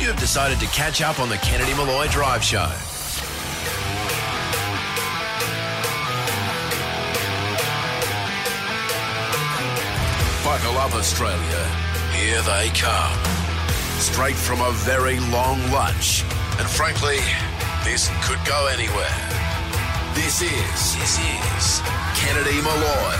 You have decided to catch up on the Kennedy Malloy Drive Show. Buckle up, Australia. Here they come. Straight from a very long lunch. And frankly, this could go anywhere. This is Kennedy Malloy.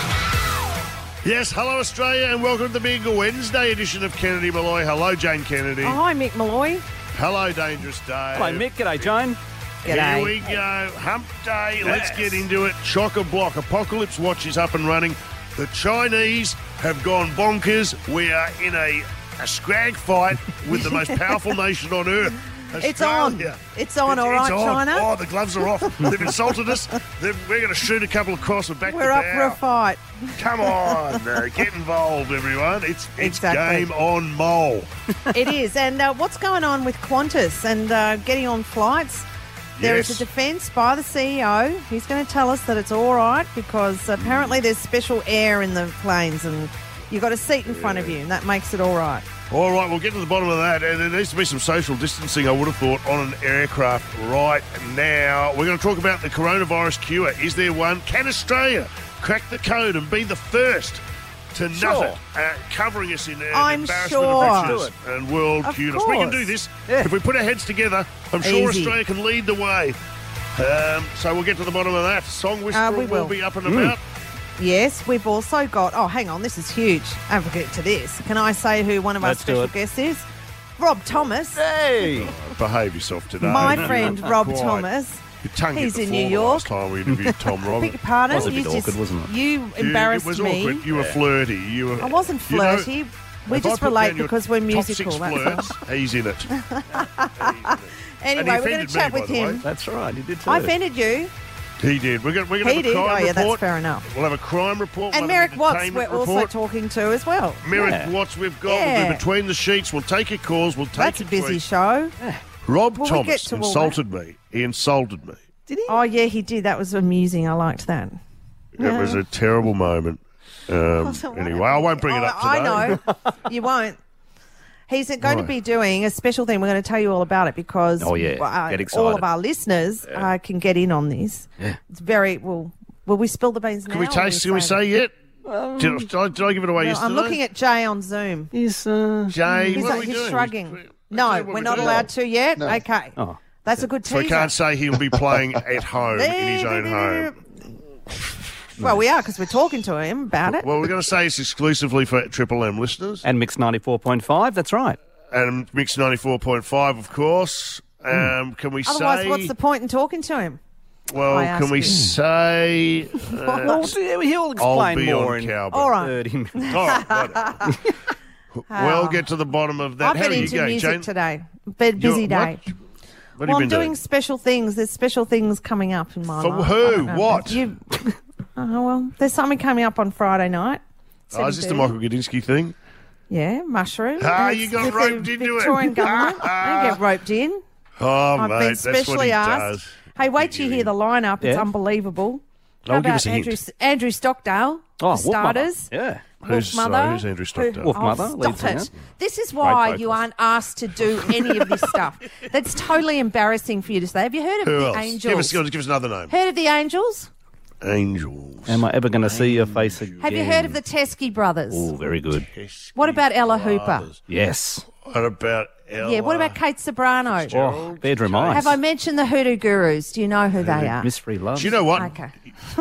Yes, hello Australia and welcome to the big Wednesday edition of Kennedy Malloy. Hello Jane Kennedy. Oh, hi, Mick Malloy. Hello Dangerous Dave. Hello Mick, g'day Jane. G'day. Here we go, hump day, Let's get into it. Chock-a-block, Apocalypse Watch is up and running. The Chinese have gone bonkers. We are in a scrag fight with the most powerful nation on earth. It's on. Australia. It's on, all right, on. China. Oh, the gloves are off. They've insulted us. We're going to shoot a couple across and back We're to up bow. for a fight. Come on, get involved, everyone. It's Exactly. game on, mole. It is. And what's going on with Qantas and getting on flights? There is a defence by the CEO. He's going to tell us that it's all right because apparently there's special air in the planes and you've got a seat in front of you and that makes it all right. All right, we'll get to the bottom of that. And there needs to be some social distancing, I would have thought, on an aircraft right now. We're going to talk about the coronavirus cure. Is there one? Can Australia crack the code and be the first to nut it, covering us in I'm embarrassment sure. of riches and world Of cuteness? We can do course. this. Yeah. If we put our heads together, I'm sure Easy. Australia can lead the way. So we'll get to the bottom of that. Song Whisperer We will will. be up and about. Yes, we've also got... Oh, hang on, this is huge. Don't forget to this. Can I say who one of our Let's do special it. guests is? Rob Thomas. Hey! Behave yourself today. My friend Rob Quite. Thomas. Your tongue He's hit the in New floor the last York. time we interviewed Tom Beg Roberts. your pardon. Was a bit You awkward, wasn't it? You embarrassed It was me. awkward. You were flirty. You were. I wasn't you know, flirty. We if I just put relate down your because we're top musical. six That's flirts, he's in it. Anyway, we're going offended to chat me, with by the way. him. That's right, you did too. I offended you. He did. We're going to He have a did. Oh, crime yeah, that's report. fair enough. We'll have a crime report. And we'll have Merrick an Watts, we're entertainment also report. talking to as well. Merrick Yeah. Watts, we've got. We'll Yeah. do Between the Sheets. We'll take your calls. We'll take That's a your busy tweets. show. Rob Will we get Thomas to all insulted me. He insulted me. Did he? Oh, yeah, he did. That was amusing. I liked that. It was a terrible moment. Anyway, I won't bring it up today. I know. You won't. He's going to Right. be doing a special thing. We're going to tell you all about it because Oh, yeah. Get excited. all of our listeners can get in on this. Yeah. It's very... Will we spill the beans now? Can we or taste? will Can we say yet? Did I give it away No, yesterday? I'm looking at Jay on Zoom. He's, Jay. He's, what are we he's doing? shrugging. Tell No, you what we're not doing. allowed to yet? Okay. Oh. That's a good So we teaser. can't say he'll be playing at home in his own home. Well, we are because we're talking to him about it. Well, we're going to say it's exclusively for Triple M listeners. and Mix 94.5, that's right. And Mix 94.5, of course. Can we Otherwise, say... what's the point in talking to him? Well, I ask can we you. say... Well, he'll I'll explain be more on in Cowboy. All right. 30 minutes. All right, whatever. We'll get to the bottom of that. I've How been are you into going, music Jane? today. Been busy day. What? What have Well, you I'm been doing special things. There's special things coming up in my For life. who? I don't know. What? Oh, well, there's something coming up on Friday night. Oh, is this the 7:30. Michael Gudinski thing? Yeah, mushroom. Ah, And you it's got with roped the into it. Victorian government. I didn't get roped in. Oh, I've mate, been that's what specially he asked. does. Hey, wait till you hear the lineup. It's Yeah. unbelievable. Oh, How give us about a hint. Andrew Stockdale, Oh, for Wolf Mother. starters. Yeah. Who's Wolf Mother. who's Andrew Stockdale? Wolf Oh, Mother stop lead singer. it. This is why Great you vocals. aren't asked to do any of this stuff. That's totally embarrassing for you to say. Have you heard of Who the else? Angels? Give us another name. Heard of the Angels? Angels. Am I ever going to see your face again? Have you heard of the Teskey brothers? Oh, very good. What about Ella Hooper? Yes. What about Ella? Yeah, what about Kate Sobrano? Oh, bedroom eyes. Have I mentioned the Hoodoo Gurus? Do you know who they are? Mystery Love. Do you know what? Okay.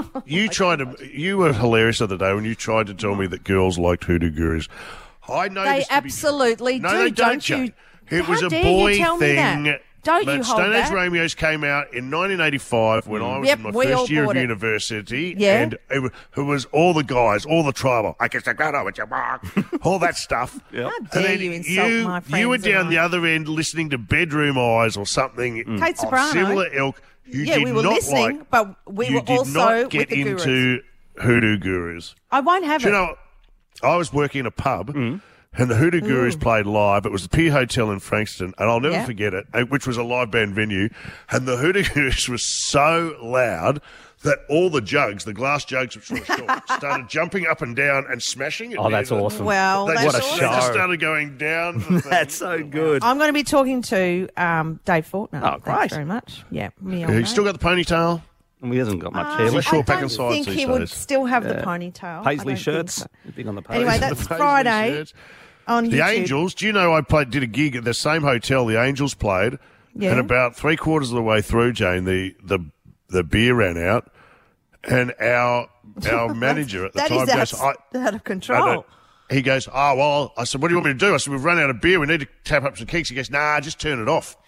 You were hilarious the other day when you tried to tell me that girls liked hoodoo gurus. I know They this to be true. absolutely No, do. they don't, you? Jane. It How was a dare boy you tell me thing. that? Don't but you hold Stone Age that? Romeos came out in 1985 when I was Yep, in my we all first year bought of it. university. Yeah. And it was all the guys, all the tribal. I guess I got over your mark. All that stuff. Yep. How And dare then you insult my friends? You were and down I? the other end listening to Bedroom Eyes or something Kate of Sobrano. similar ilk. You Yeah, did we were not listening, like, but we you were did also not get with the gurus. into hoodoo gurus. I won't have Do you it. know, I was working in a pub and the Hoodoo Gurus played live. It was the Pier Hotel in Frankston, and I'll never Yeah. forget it, which was a live band venue. And the Hoodoo Gurus was so loud that all the jugs, the glass jugs which were short, started jumping up and down and smashing it. Oh, that's awesome. Well, They that's just, awesome. they just started going down. The thing. That's so good. I'm going to be talking to Dave Fortner. Oh, great. Thanks very much. Yeah, me Yeah, he's still got the ponytail. He hasn't got much I hair He's left. short pack don't and sides think these he would days. still have the ponytail. I Paisley don't shirts. think so. Big on the Anyway, paisley. that's The Paisley Friday shirts. on The YouTube. Angels, do you know I did a gig at the same hotel the Angels played, Yeah. and about 3/4 of the way through, Jane, the beer ran out, and our manager at the That time is goes, out of control. he goes, oh, well, I said, what do you want me to do? I said, we've run out of beer. We need to tap up some kegs. He goes, nah, just turn it off.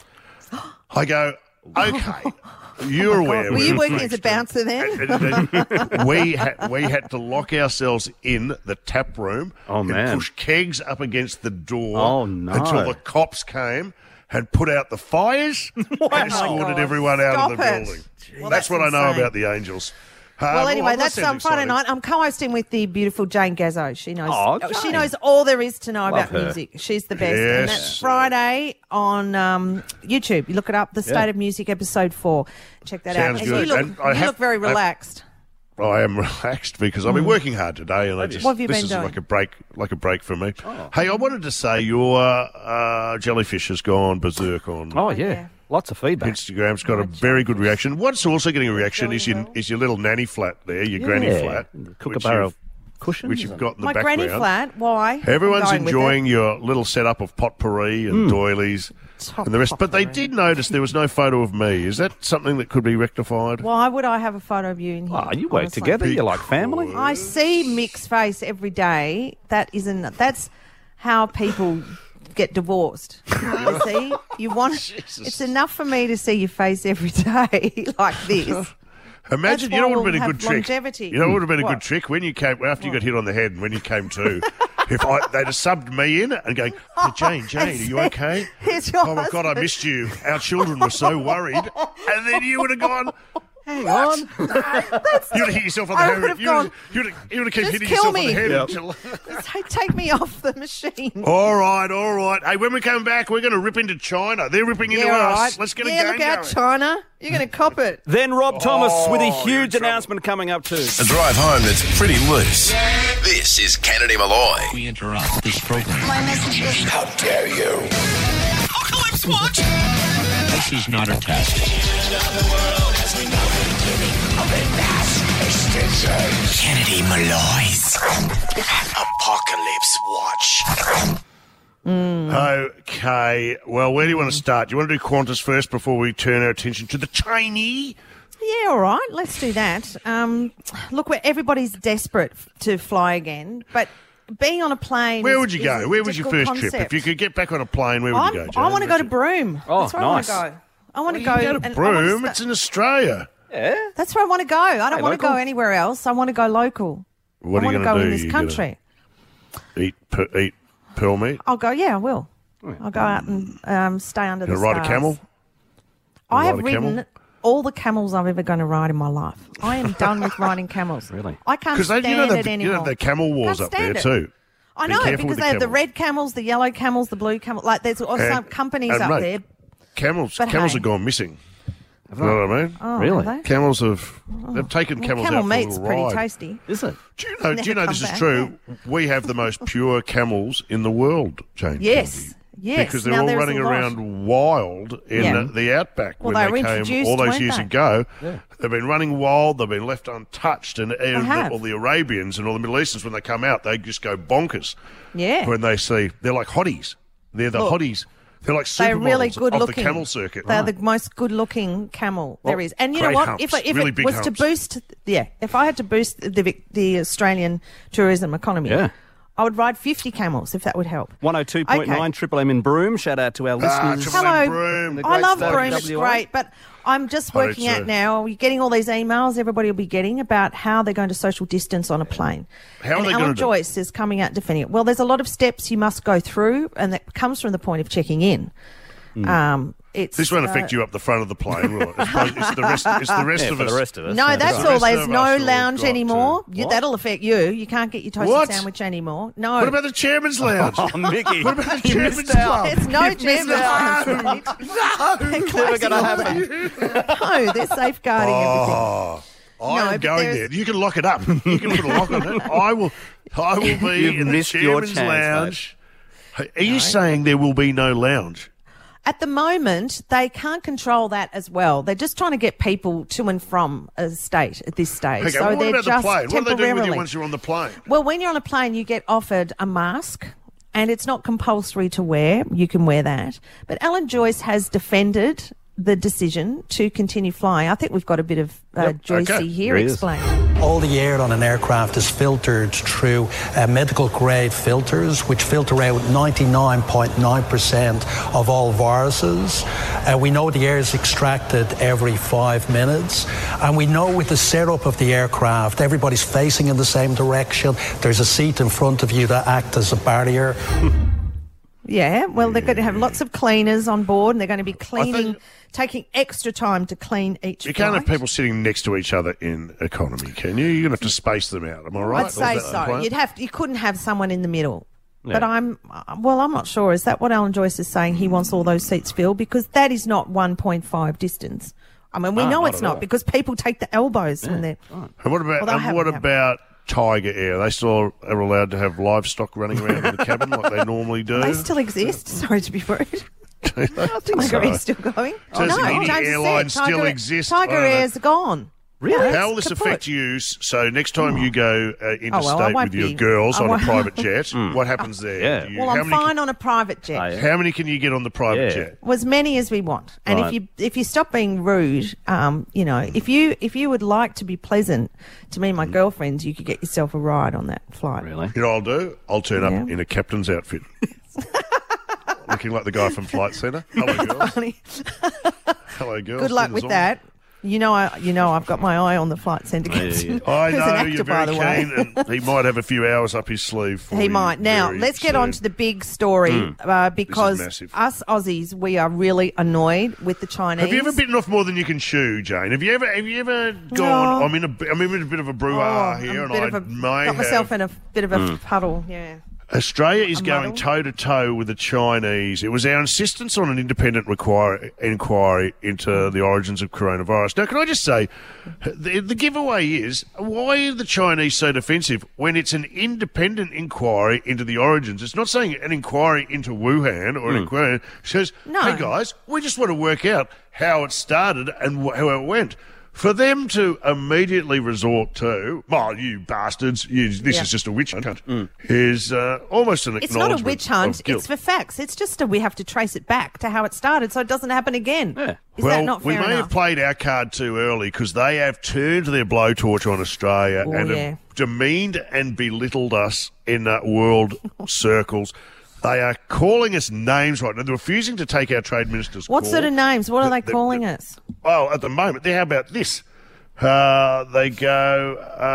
I go, okay. You're aware. Were you we're working as a Frankston. bouncer then? And we had to lock ourselves in the tap room Oh, man. and push kegs up against the door Oh, no. until the cops came and put out the fires and escorted God. everyone out Stop of the it. building. Well, that's what I know insane. about the Angels. Well, anyway, that's sounds Friday exciting. night. I'm co-hosting with the beautiful Jane Gazzo. She knows. Oh, She Jane. knows all there is to know Love about her. music. She's the best, and that's Yes. Friday on YouTube. You look it up. The State of Music, episode 4. Check that Sounds out. good. You And look, I you have- look very I- relaxed. I am relaxed because I've been working hard today, and I just What have you this been is doing? like a break for me. Hey, I wanted to say your jellyfish has gone berserk on Oh, yeah. yeah. Lots of feedback. Instagram's got a very good reaction. What's also getting a reaction is your little nanny flat there, your granny flat, The which Kookaburra you've- cushions. which you've got in the My background. granny flat. Why? Everyone's I'm going with enjoying it. your little setup of potpourri and doilies and the rest, but they did notice there was no photo of me. Is that something that could be rectified? Why would I have a photo of you in here? Oh, you work honestly? together. You're like family. I see Mick's face every day. That's how people get divorced. You see, you want. It's enough for me to see your face every day like this. Imagine, That's you know why what would have been we'll a good have trick? longevity. You know what would have been a What? good trick? When you came, after you got hit on the head and when you came to, they'd have subbed me in and going, hey, Jane, are you okay? Here's your Oh my God, I husband. missed you. Our children were so worried. And then you would have gone, Hang on. you'd have hit yourself on the I head. would have You gone, would have kept "Just hitting kill yourself me." on the head. Yep. until- Take me off the machine. All right. Hey, when we come back, we're going to rip into China. They're ripping into all us. right. Let's get a yeah, game look out, going. China. You're going to cop it. Then Rob Thomas with a you're in huge trouble. announcement coming up too. A drive home that's pretty loose. This is Kennedy Malloy. We interrupt this program. My message is How dare you? Apocalypse Watch. This is not a test. Kennedy Malloy's Apocalypse Watch. Okay. Well, where do you want to start? Do you want to do Qantas first before we turn our attention to the Chinese? Yeah, all right. Let's do that. Look, everybody's desperate to fly again, but being on a plane. Where is- would you is go? a Where was your difficult first trip? concept. If you could get back on a plane, where would you go, Jane? I want to go to What's Broome. Oh, That's where nice. I want to go. I want to it? go. You go to and I wanna Broome. sta- It's in Australia. That's where I want to go. I don't Hey, want to go local. anywhere else. I want to go local. What I are you want to going go to do? in this You gonna country. Eat pearl meat? I'll go. Yeah, I will. I'll go out and stay under the Going to ride stars. a camel? I have Ride a camel? ridden all the camels I've ever going to ride in my life. I am done with riding camels. Really? I can't Because stand you know it the anymore. camel wars Can't up there stand it. too. I Be know, careful because with they have the camels. red camels, the yellow camels, the blue camels. Like there's some And- companies and up mate, there. Camels But have hey. gone missing. You know what I mean? Oh, Really? have they? Camels they've taken Well, camels camel out for a meat's little pretty ride. tasty. Is it? Do you know Never this come is back, true? We have the most pure camels in the world, Jane. Yes. Kennedy. Yes. Because they're Now, all there's running a lot. around wild in Yeah. the outback Well, when they were they came introduced, all those weren't years they? ago. They've been running wild. They've been left untouched, and have. all the Arabians and all the Middle Easterns, when they come out, they just go bonkers. Yeah. When they see, they're like hotties. They're the Look, hotties. They're like They're really supermodels good of looking. the camel circuit. They're the most good looking camel there is. And you know great what? humps, If really it big was to humps. boost, if I had to boost the Australian tourism economy, Yeah. I would ride 50 camels if that would help. 102.9 Okay. Triple M in Broome. Shout out to our listeners. Triple M Hello, Broome. The I great love state of Broome, it's WA. great, but I'm just I do working out too. now. You're getting all these emails everybody will be getting about how they're going to social distance on a plane. How are and they Alan gonna do it? Joyce is coming out defending it. Well, there's a lot of steps you must go through, and that comes from the point of checking in. It's This won't affect you up the front of the plane, will it? It's the rest, it's the rest Yeah, of for us. the rest of us. No, that's The all. rest There's of no us will lounge got anymore. to- That'll affect you. You can't get your toasted What? sandwich anymore. No. What about the chairman's lounge? Oh, Mickey. What about the You chairman's missed out. club? There's no You've missed chairman's out. lounge. They're Never closing gonna all happen. that. No, they're safeguarding everything. Oh, I'm going there. You can lock it up. You can put a lock on it. I will be You've in the missed your chairman's chance, lounge. Are you saying there will be no lounge? At the moment, they can't control that as well. They're just trying to get people to and from a state at this stage. Okay, so well, what they're about just the plane? What do they do with you temporarily- once you're on the plane? Well, when you're on a plane, you get offered a mask, and it's not compulsory to wear. You can wear that. But Alan Joyce has defended the decision to continue flying. I think we've got a bit of Joycey Okay. here. Here he is. Explain. All the air on an aircraft is filtered through medical grade filters, which filter out 99.9% of all viruses. We know the air is extracted every 5 minutes. And we know with the setup of the aircraft, everybody's facing in the same direction. There's a seat in front of you that acts as a barrier. Yeah, well, they're going to have lots of cleaners on board, and they're going to be cleaning, taking extra time to clean each You can't have flight. people sitting next to each other in economy, can you? You're going to have to space them out. Am I right? I'd say Or is that the so. plan? You couldn't have someone in the middle. But I'm not sure. Is that what Alan Joyce is saying? He wants all those seats filled because that is not 1.5 distance. I mean, we know not it's at not all. because people take the elbows when they're. And what about Well, they haven't about Tiger Air? They still are allowed to have livestock running around in the cabin like they normally do? They still exist. Sorry to be rude. I think Tiger Air's still going. So does any James has airline said still Tiger- exist? Tiger I don't know. Air's gone. Really? How will this kaput. affect you? So next time you go interstate I won't with your be- girls I on a won't- private jet, what happens there? Yeah. Do you- Well, how I'm many fine on a private jet. How many can you get on the private Yeah. jet? Well, as many as we want. And Right. if you stop being rude, if you would like to be pleasant to me and my girlfriends, you could get yourself a ride on that flight. Really? You know what I'll do? I'll turn up Yeah. in a captain's outfit. Looking like the guy from Flight Centre. Hello, girls. Funny. Hello, girls. Good luck Dinner's with on. that. I've got my eye on the flight centre. Yeah. Who's I an know actor, you're by very the way. keen, and he might have a few hours up his sleeve. For He you might. Now, very let's get on soon. to the big story because massive. us Aussies, we are really annoyed with the Chinese. Have you ever bitten off more than you can chew, Jane? Have you ever gone? No. I'm in a bit of a brouhaha here, and I may got myself have. in a bit of a puddle. Yeah. Australia is A going muddle? toe to toe with the Chinese. It was our insistence on an independent inquiry into the origins of coronavirus. Now, can I just say, the giveaway is, why are the Chinese so defensive when it's an independent inquiry into the origins? It's not saying an inquiry into Wuhan or an inquiry. It says, No. hey guys, we just want to work out how it started and how it went. For them to immediately resort to, well, you bastards, this Yeah. is just a witch hunt, is almost an It's not a acknowledgement witch hunt. of guilt. It's for facts. It's just we have to trace it back to how it started so it doesn't happen again. Yeah. Is well, that not we fair may enough? have played our card too early because they have turned their blowtorch on Australia Oh, and yeah. have demeaned and belittled us in world circles. They are calling us names right now. They're refusing to take our trade minister's What call. sort of names? What are they calling us? Well, at the moment, how about this? They go,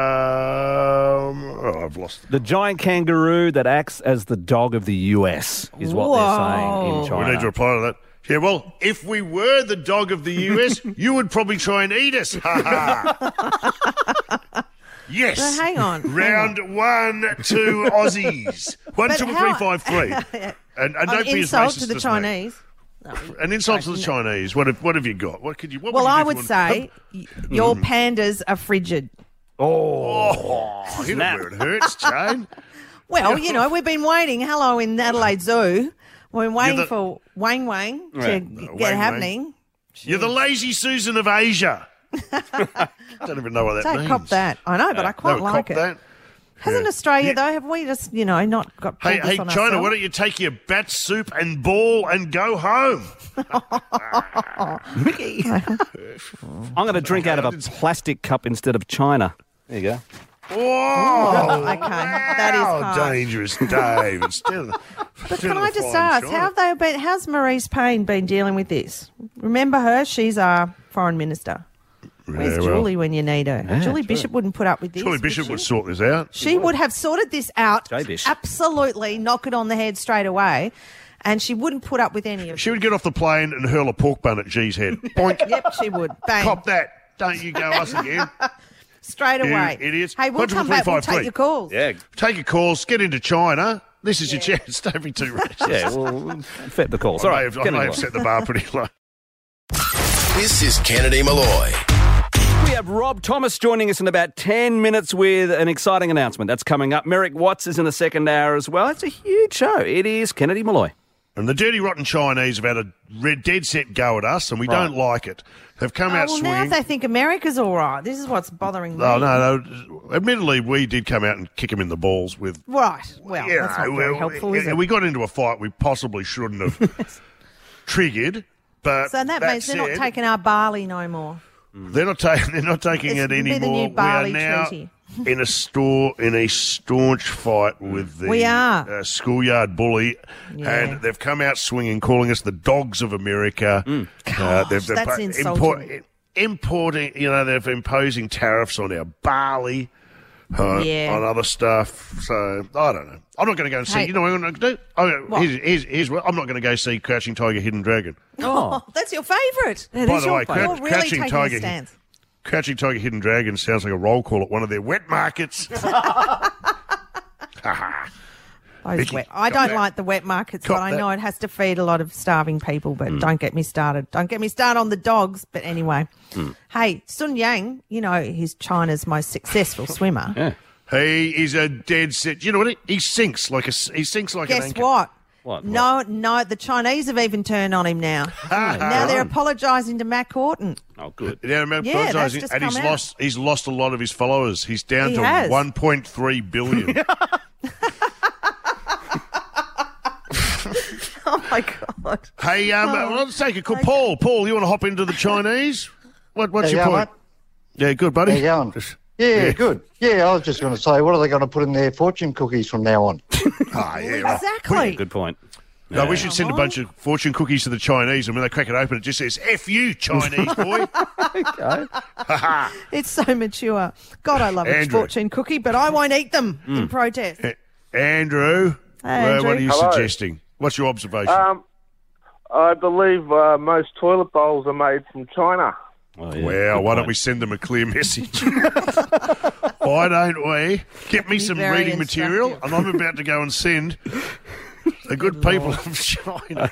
I've lost. The giant kangaroo that acts as the dog of the US is what they're saying in Whoa. China. We need to reply to that. Yeah, well, if we were the dog of the US, you would probably try and eat us. Ha ha. Yes. So hang on. Round 1 to Aussies. 1, But 2, 3, how- 5, 3. And An don't be as insult racist to the as me. Chinese. An insult to the Chinese. What have you got? What could you? What Well, would you I do would if say your pandas are frigid. Oh, you know where it hurts, Jane. Well, we've been waiting. Hello in Adelaide Zoo. We've been waiting the- for Wang Wang to Wang get Wang. happening. You're the lazy Susan of Asia. I don't even know what that Don't means. cop that. I know, but I quite No, like cop it. that. Hasn't Yeah. Australia, Yeah. though, have we just, not got Hey, pulled this hey, on China, ourselves? why don't you take your bat soup and ball and go home? I'm going to drink out of a plastic cup instead of China. There you go. Whoa! Okay, that is How harsh. dangerous, Dave. Instead of, But can I just ask, how's Maurice Payne been dealing with this? Remember her? She's our foreign minister. Where's Julie when you need her? Julie Bishop wouldn't put up with this. Julie Bishop she? would sort this out. She would have sorted this out. J-Bish. Absolutely, knock it on the head straight away. And she wouldn't put up with any of She it. would get off the plane and hurl a pork bun at G's head. Boink. Yep, she would. Bang. Cop that. Don't you go us again. Straight You away. idiots. Hey, we'll 1, 2, come 3, back. We'll 5, 3. take your calls. Yeah. Take your calls, get into China. This is your chance. Don't be too racist. Yeah, well, fit the calls. I All may right. have set the bar pretty low. This is Kennedy Malloy. We have Rob Thomas joining us in about 10 minutes with an exciting announcement. That's coming up. Merrick Watts is in the second hour as well. It's a huge show. It is Kennedy Malloy. And the dirty, rotten Chinese have had a dead set go at us, and we don't like it. They've come out well, swinging. now they think America's all right. This is what's bothering me. Oh, no. Admittedly, we did come out and kick them in the balls with... Right. Well, that's not very helpful, is it? We got into a fight we possibly shouldn't have triggered, but so that means they're not taking our barley no more. They're not taking it anymore. The new barley we are now treaty. in a staunch fight with the schoolyard bully, and they've come out swinging, calling us the dogs of America. That's insulting. Importing, they're imposing tariffs on our barley, on other stuff. So I don't know. I'm not going to go and see. You know what I'm going to do? Here's what I'm not going to go see Crouching Tiger, Hidden Dragon. Oh, that's your favourite. By the way, you're really Crouching taking Tiger, a stance. Crouching Tiger, Hidden Dragon sounds like a roll call at one of their wet markets. I don't like the wet markets, but I know it has to feed a lot of starving people, but don't get me started. Don't get me started on the dogs, but anyway. Hey, Sun Yang, he's China's most successful swimmer. Yeah. He is a dead set. You know what? He sinks like an anchor. Guess what? What? No, the Chinese have even turned on him now. Now they're apologising to Matt Horton. Oh, good. Yeah, that's just and come out. he's lost a lot of his followers. He's down to has. 1.3 billion. Oh, my God. Hey, let's take a call. Paul, you want to hop into the Chinese? What's your point? Mate? Yeah, good, buddy. How you going? Yeah, good. Yeah, I was just going to say, what are they going to put in their fortune cookies from now on? Exactly. Good point. No, we should send a bunch of fortune cookies to the Chinese, and when they crack it open, it just says, F you, Chinese boy. Okay. It's so mature. God, I love a fortune cookie, but I won't eat them in protest. Andrew, Andrew. What are you suggesting? What's your observation? I believe most toilet bowls are made from China. Oh, yeah. Well, why don't we send them a clear message? Why don't we get me some reading material, and I'm about to go and send the good people of China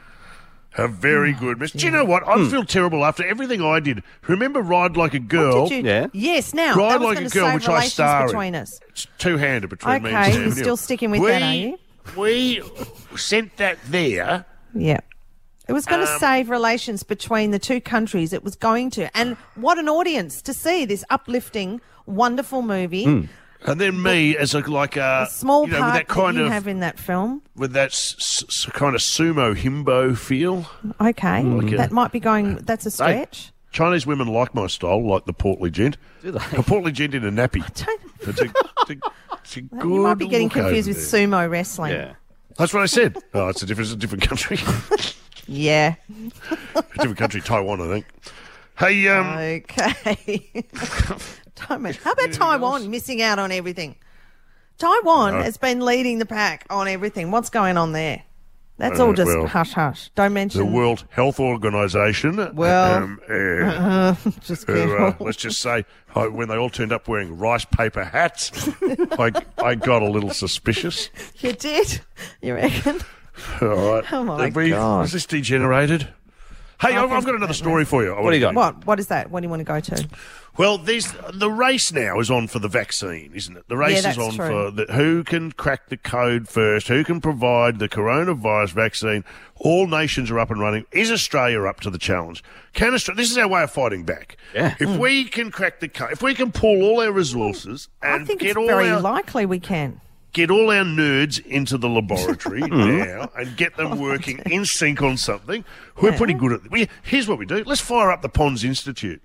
a very good message. Do you know what? I feel terrible after everything I did. Remember Ride Like a Girl? Yeah. Yes, now. Ride that was Like going a to Girl, save which I relations star between in. us. It's two-handed between me and Okay, Sam you're Hill. still sticking with that, are you? We sent that there. Yeah. It was going to save relations between the two countries. It was going to. And what an audience to see this uplifting, wonderful movie. And then me as a small with part that kind that you of have in that film. with that kind of sumo himbo feel. Okay, that might be going. That's a stretch. Chinese women like my style, like the portly gent. Do they? A portly gent in a nappy. It's a good You might be getting look confused over with there. sumo wrestling. Yeah. That's what I said. Oh, it's a different country. Yeah. A different country, Taiwan, I think. Hey, Okay. How about Taiwan missing out on everything? Taiwan has been leading the pack on everything. What's going on there? That's all just hush-hush. Don't mention... the World Health Organization. Well, just who, careful. let's just say, when they all turned up wearing rice paper hats, I got a little suspicious. You did? You reckon? All right. Oh, my God. Is this degenerated? Hey, I've got another story for you. What do you got? What is that? What do you want to go to? Well, the race now is on for the vaccine, isn't it? The race is on for who can crack the code first, who can provide the coronavirus vaccine. All nations are up and running. Is Australia up to the challenge? Can Australia? This is our way of fighting back. Yeah. If we can crack the code, if we can pull all our resources and I think get it's all very our likely we can. get all our nerds into the laboratory now and get them working in sync on something. We're pretty good at it. Here's what we do. Let's fire up the Pons Institute.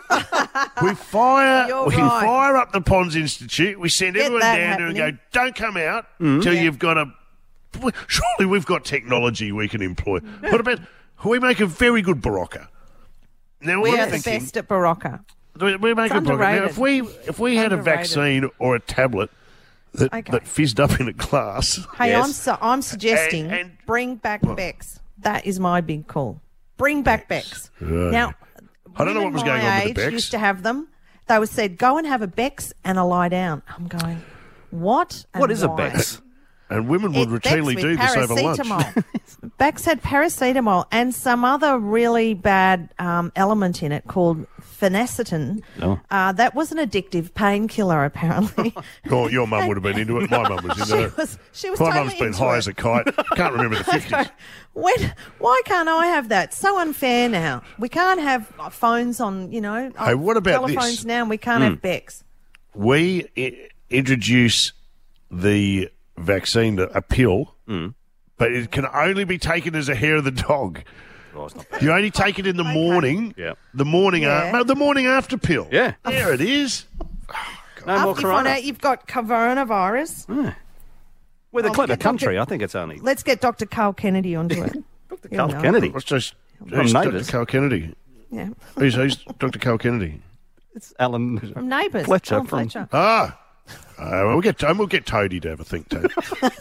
We fire up the Pons Institute. We send everyone down there and go, don't come out till you've got a... Surely we've got technology we can employ. What about... We make a very good Barocca. Now, We are the best at Barocca. We make a Barocca. Now, if we had a vaccine or a tablet... That fizzed up in a glass. Hey, I'm suggesting bring back Bex. That is my big call. Bring back Bex. Now, I don't know what was going on with the Bex. Used to have them. They were said, go and have a Bex and a lie down. I'm going, what? What is a Bex? And women would routinely do this over lunch. Bex had paracetamol and some other really bad element in it called phenacetin. That was an addictive painkiller, apparently. Your mum would have been into it. My mum was into it. She was My totally mum's been into high it. as a kite. Can't remember the 50s. Why can't I have that? So unfair now. We can't have phones on, Hey, what about telephones this? now, and we can't have Bex. We introduce the vaccine, a pill, but it can only be taken as a hair of the dog. Oh, it's not bad. You only take it in the morning. Yeah. The morning, Yeah. the morning after pill. Yeah. There it is. No more After you find corona. out you've got coronavirus, We're the Oh, clever get country. I think it's only let's get Dr. Carl Kennedy onto it. Dr. He'll Carl know. Kennedy. What's just From who's Dr. Neighbours. Carl Kennedy? Yeah, Who's Dr. Carl Kennedy? It's Alan from Neighbours. Fletcher. Alan from, Fletcher. We'll get Toady to have a think tank.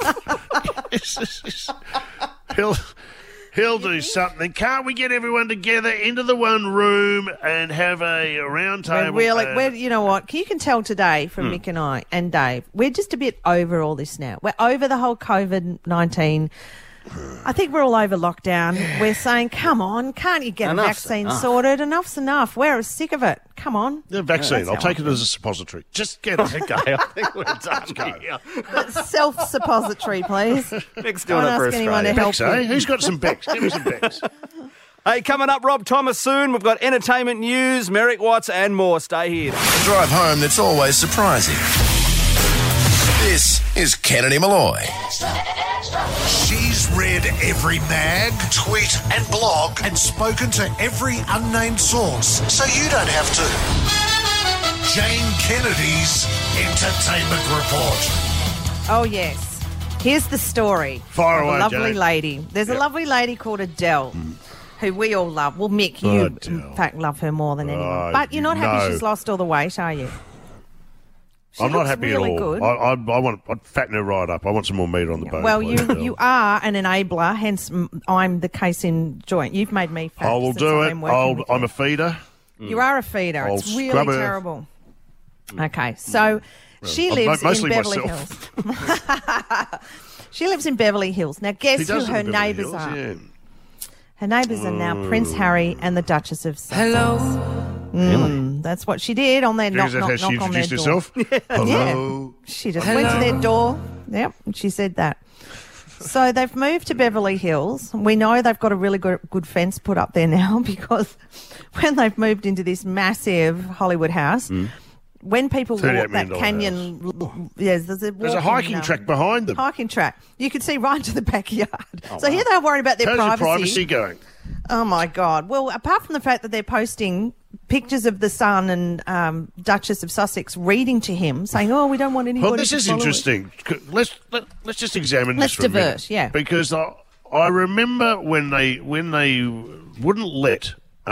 He'll do something. Can't we get everyone together into the one room and have a round table? You know what? You can tell today from Mick and I and Dave, we're just a bit over all this now. We're over the whole COVID-19. I think we're all over lockdown. We're saying, come on, can't you get Enough's a vaccine enough. sorted? Enough's enough. We're sick of it. Come on. The vaccine. That's I'll how take I it as a suppository. Just get it. Okay, I think we're done here. Self-suppository, please. Mick's doing Don't it for ask anyone to Australia. help Bex, eh? you. Who's got some Bex? Give me some Bex. Hey, coming up, Rob Thomas soon. We've got entertainment news, Merrick Watts and more. Stay here. A drive home that's always surprising. This is Kennedy Malloy. She's read every mag, tweet and blog and spoken to every unnamed source, so you don't have to. Jane Kennedy's Entertainment Report. Oh, yes. Here's the story. Fire of away, a lovely Jane. lady. There's a lovely lady called Adele, who we all love. Well, Mick, you, Adele. in fact, love her more than anyone. Oh, But you're not happy no. she's lost all the weight, are you? She I'm not looks happy really at all. good. I'd fatten her right up. I want some more meat on the bone. Well, please, Adele. you are an enabler, hence I'm the case in joint. You've made me fat. I will since do I've it. been working with I'm you. a feeder. You are a feeder. I'll It's really scrub her. terrible. Okay, so she lives in mostly Beverly myself. Hills. She lives in Beverly Hills. Now, He guess who does her live in Beverly neighbours Hills, are? yeah. Her neighbours are now Prince Harry and the Duchess of Sussex. Really? That's what she did on their knock, Is that knock, how she knock on their introduced door. herself? Hello. She just went to their door. Yep, and she said that. So they've moved to Beverly Hills. We know they've got a really good fence put up there now because when they've moved into this massive Hollywood house, when people walk $38 that million canyon, yes, there's a There's a hiking track behind them. hiking track. You can see right into the backyard. So here they're worried about their How's your privacy. privacy going? Oh, my God. Well, apart from the fact that they're posting pictures of the son and Duchess of Sussex reading to him, saying, oh, we don't want anybody Well, this to is follow it." interesting. Let's just examine Let's this for a minute. divert, yeah. Because I remember when they wouldn't let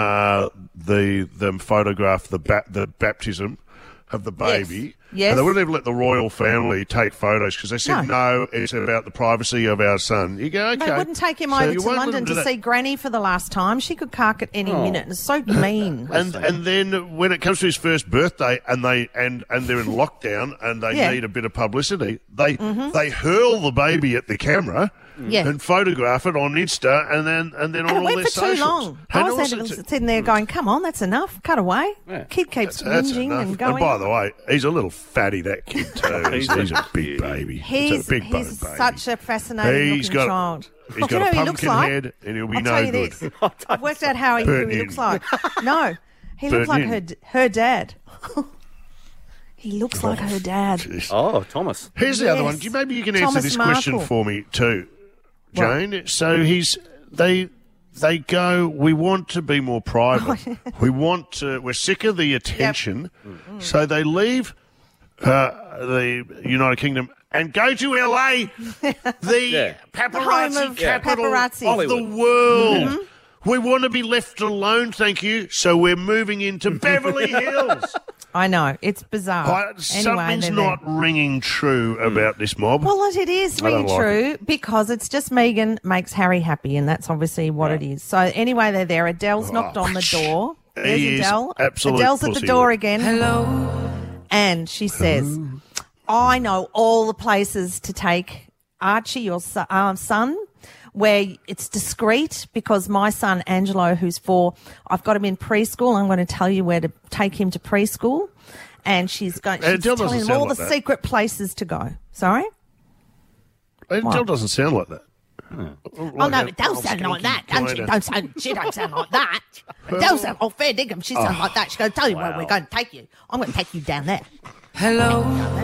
them photograph the baptism of the baby. Yes. And they wouldn't even let the royal family take photos because they said, no, it's about the privacy of our son. You go, okay. They wouldn't take him So over you to won't let London them do to that. see Granny for the last time. She could cark at any minute. It's so mean. And then when it comes to his first birthday and they're in lockdown and they Yeah. need a bit of publicity, they hurl the baby at the camera Yeah. and photograph it on Insta and then on And all it went their for socials. too long. I And was also sitting there going, come on, that's enough. Cut away. Kid keeps that's whinging enough. and going. by the way, he's a little fatty, that kid too. he's a big baby. He's a big boned he's baby. such a fascinating He's looking got- child. He's Do you got know a who he looks pumpkin like? head and he'll be I'll no tell you good. this. I've worked out who Burnt he in. looks like. No, he looks Burnt like in. her dad. He looks like her dad. Jeez. Oh, Thomas. Here's the other Yes. one. Maybe you can answer Thomas this question Markle. for me too, What? Jane. So they go, we want to be more private. We're sick of the attention. So they leave the United Kingdom and go to LA, the paparazzi home of capital paparazzi. of the world. We want to be left alone, thank you. So we're moving into Beverly Hills. I know. It's bizarre. Something's they're not there. ringing true about this mob. Well, it is I don't really like true because it's just Meghan makes Harry happy, and that's obviously what it is. So anyway, they're there. Adele's knocked on the door. There's He is Adele. absolute Adele's at the pussy. door again. Hello. And she says, I know all the places to take Archie, your son. where it's discreet because my son Angelo, who's 4, I've got him in preschool. I'm going to tell you where to take him to preschool. And she's telling him all the secret places to go. Sorry? Adele doesn't sound like that. Oh, no, it does sound like that. She don't sound like that. Adele sound, fair dinkum, she sounds like that. She's going to tell you where we're going to take you. I'm going to take you down there. Hello.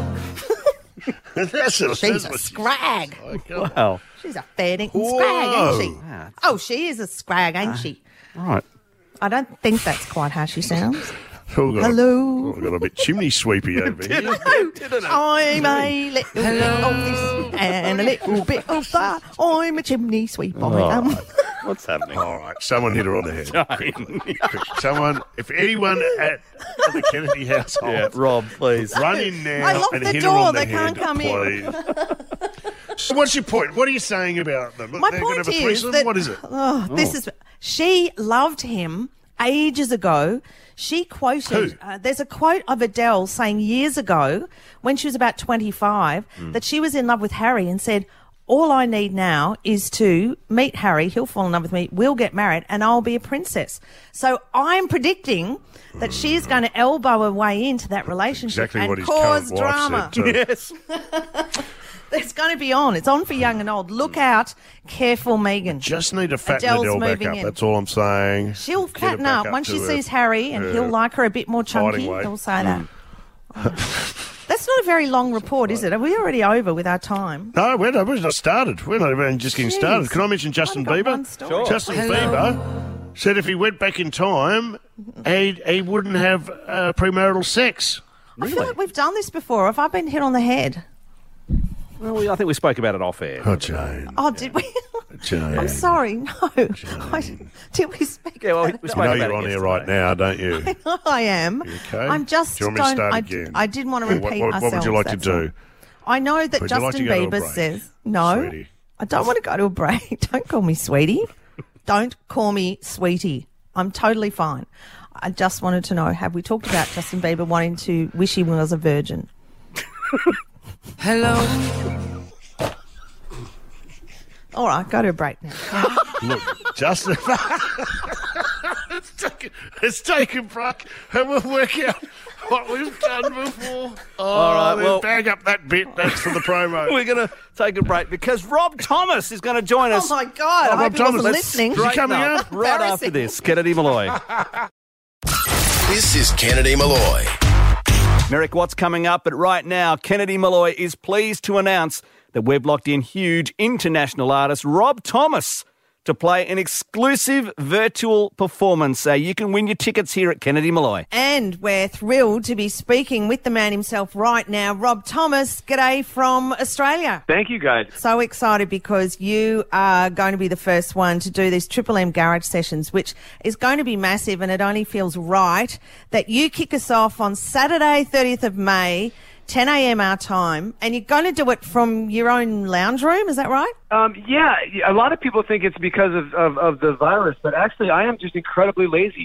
She's a scrag. Wow. She's a fair dinkum scrag, ain't she? Oh, she is a scrag, ain't she? Right. I don't think that's quite how she sounds. Hello. I've got a bit chimney sweepy over here. I'm a little bit of this and a little bit of that. I'm a chimney sweep. What's happening? All right, someone hit her on the head. Someone, if anyone at the Kennedy household, Rob, please run in now. I locked and the hit door. Her on They the can't head, come please. in. So what's your point? What are you saying about them? My They're point going to have a is threesome? that What is it? She loved him ages ago. She quoted, there's a quote of Adele saying years ago when she was about 25 that she was in love with Harry and said, all I need now is to meet Harry, he'll fall in love with me, we'll get married and I'll be a princess. So I'm predicting that she's going to elbow her way into that relationship and cause drama. Yes. It's going to be on. It's on for young and old. Look out. Careful, Megan. Just need to fatten Adele's Adele back moving up. in. That's all I'm saying. She'll Get her fatten back up. Once she to sees Harry and he'll like her a bit more chunky, weight. he'll say that. That's not a very long report, is it? Are we already over with our time? No, we're not started. We're not even just getting started. Can I mention Justin Bieber? Sure. Justin Bieber said if he went back in time, he wouldn't have premarital sex. I feel like we've done this before. Have I been hit on the head? Well, I think we spoke about it off air. Oh, Jane. Oh, did we? Jane. I'm sorry. No. Did we speak we spoke You know about you're it on here yesterday. right now, don't you? I am. Okay. I'm just. Do you want me to start again? I didn't want to repeat What ourselves. would you like to that's all. do? I know that Would you like Justin to go to a Bieber break? says no. Sweetie. I don't want to go to a break. Don't call me sweetie. Don't call me sweetie. I'm totally fine. I just wanted to know, have we talked about Justin Bieber wanting to wish he was a virgin? Hello. All right, go to a break now. Look, Justin, let's take a break and we'll work out what we've done before. All right, well, bag up that bit. That's for the promo. We're going to take a break because Rob Thomas is going to join us. Oh, my God. I hope he wasn't listening. Is he coming up? Right after this. Kennedy Malloy. This is Kennedy Malloy. Merrick, what's coming up? But right now, Kennedy Malloy is pleased to announce that we've locked in huge international artist Rob Thomas to play an exclusive virtual performance. You can win your tickets here at Kennedy Malloy. And we're thrilled to be speaking with the man himself right now, Rob Thomas. G'day from Australia. Thank you, guys. So excited because you are going to be the first one to do these Triple M Garage sessions, which is going to be massive, and it only feels right that you kick us off on Saturday, 30th of May, 10 a.m. our time, and you're going to do it from your own lounge room, is that right? Yeah, a lot of people think it's because of the virus, but actually I am just incredibly lazy.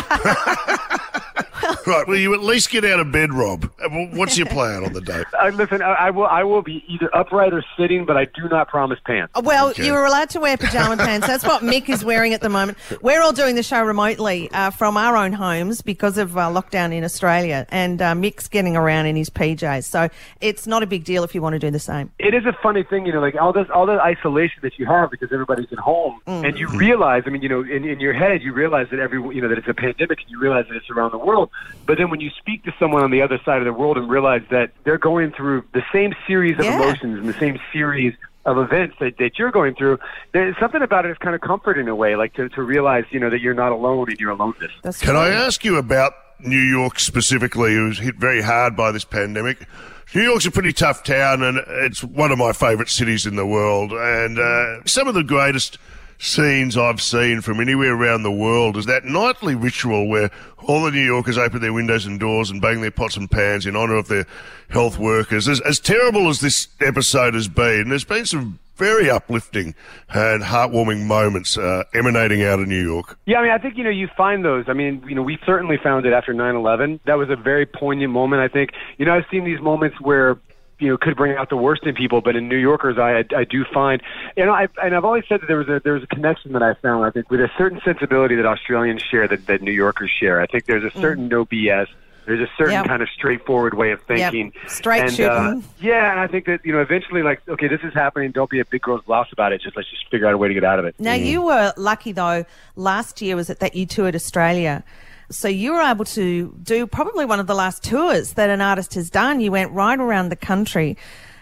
Right, will you at least get out of bed, Rob? What's your plan on the day? Listen, I will be either upright or sitting, but I do not promise pants. Well, Okay. you were allowed to wear pyjama pants. That's what Mick is wearing at the moment. We're all doing the show remotely from our own homes because of lockdown in Australia, and Mick's getting around in his PJs. So it's not a big deal if you want to do the same. It is a funny thing, like all the isolation that you have because everybody's at home, and you realize, in your head, you realize that that it's a pandemic, and you realize that it's around the world. But then when you speak to someone on the other side of the world and realize that they're going through the same series of emotions and the same series of events that you're going through, there's something about it is kind of comforting in a way, like to realize, that you're not alone in your aloneness. Can I ask you about New York specifically, who's hit very hard by this pandemic? New York's a pretty tough town, and it's one of my favourite cities in the world. And some of the greatest scenes I've seen from anywhere around the world is that nightly ritual where all the New Yorkers open their windows and doors and bang their pots and pans in honour of their health workers. As terrible as this episode has been, there's been some very uplifting and heartwarming moments emanating out of New York. Yeah, I think, you find those. We certainly found it after 9/11. That was a very poignant moment, I think. I've seen these moments where could bring out the worst in people. But in New Yorkers, I do find, I've always said that there was a connection that I found, I think, with a certain sensibility that Australians share that New Yorkers share. I think there's a certain no BS. There's a certain kind of straightforward way of thinking. Straight shooting. Yeah, and I think that, eventually, like, okay, this is happening. Don't be a big girl's blouse about it. Let's just figure out a way to get out of it. Now, you were lucky, though, last year was that you toured Australia. So you were able to do probably one of the last tours that an artist has done. You went right around the country.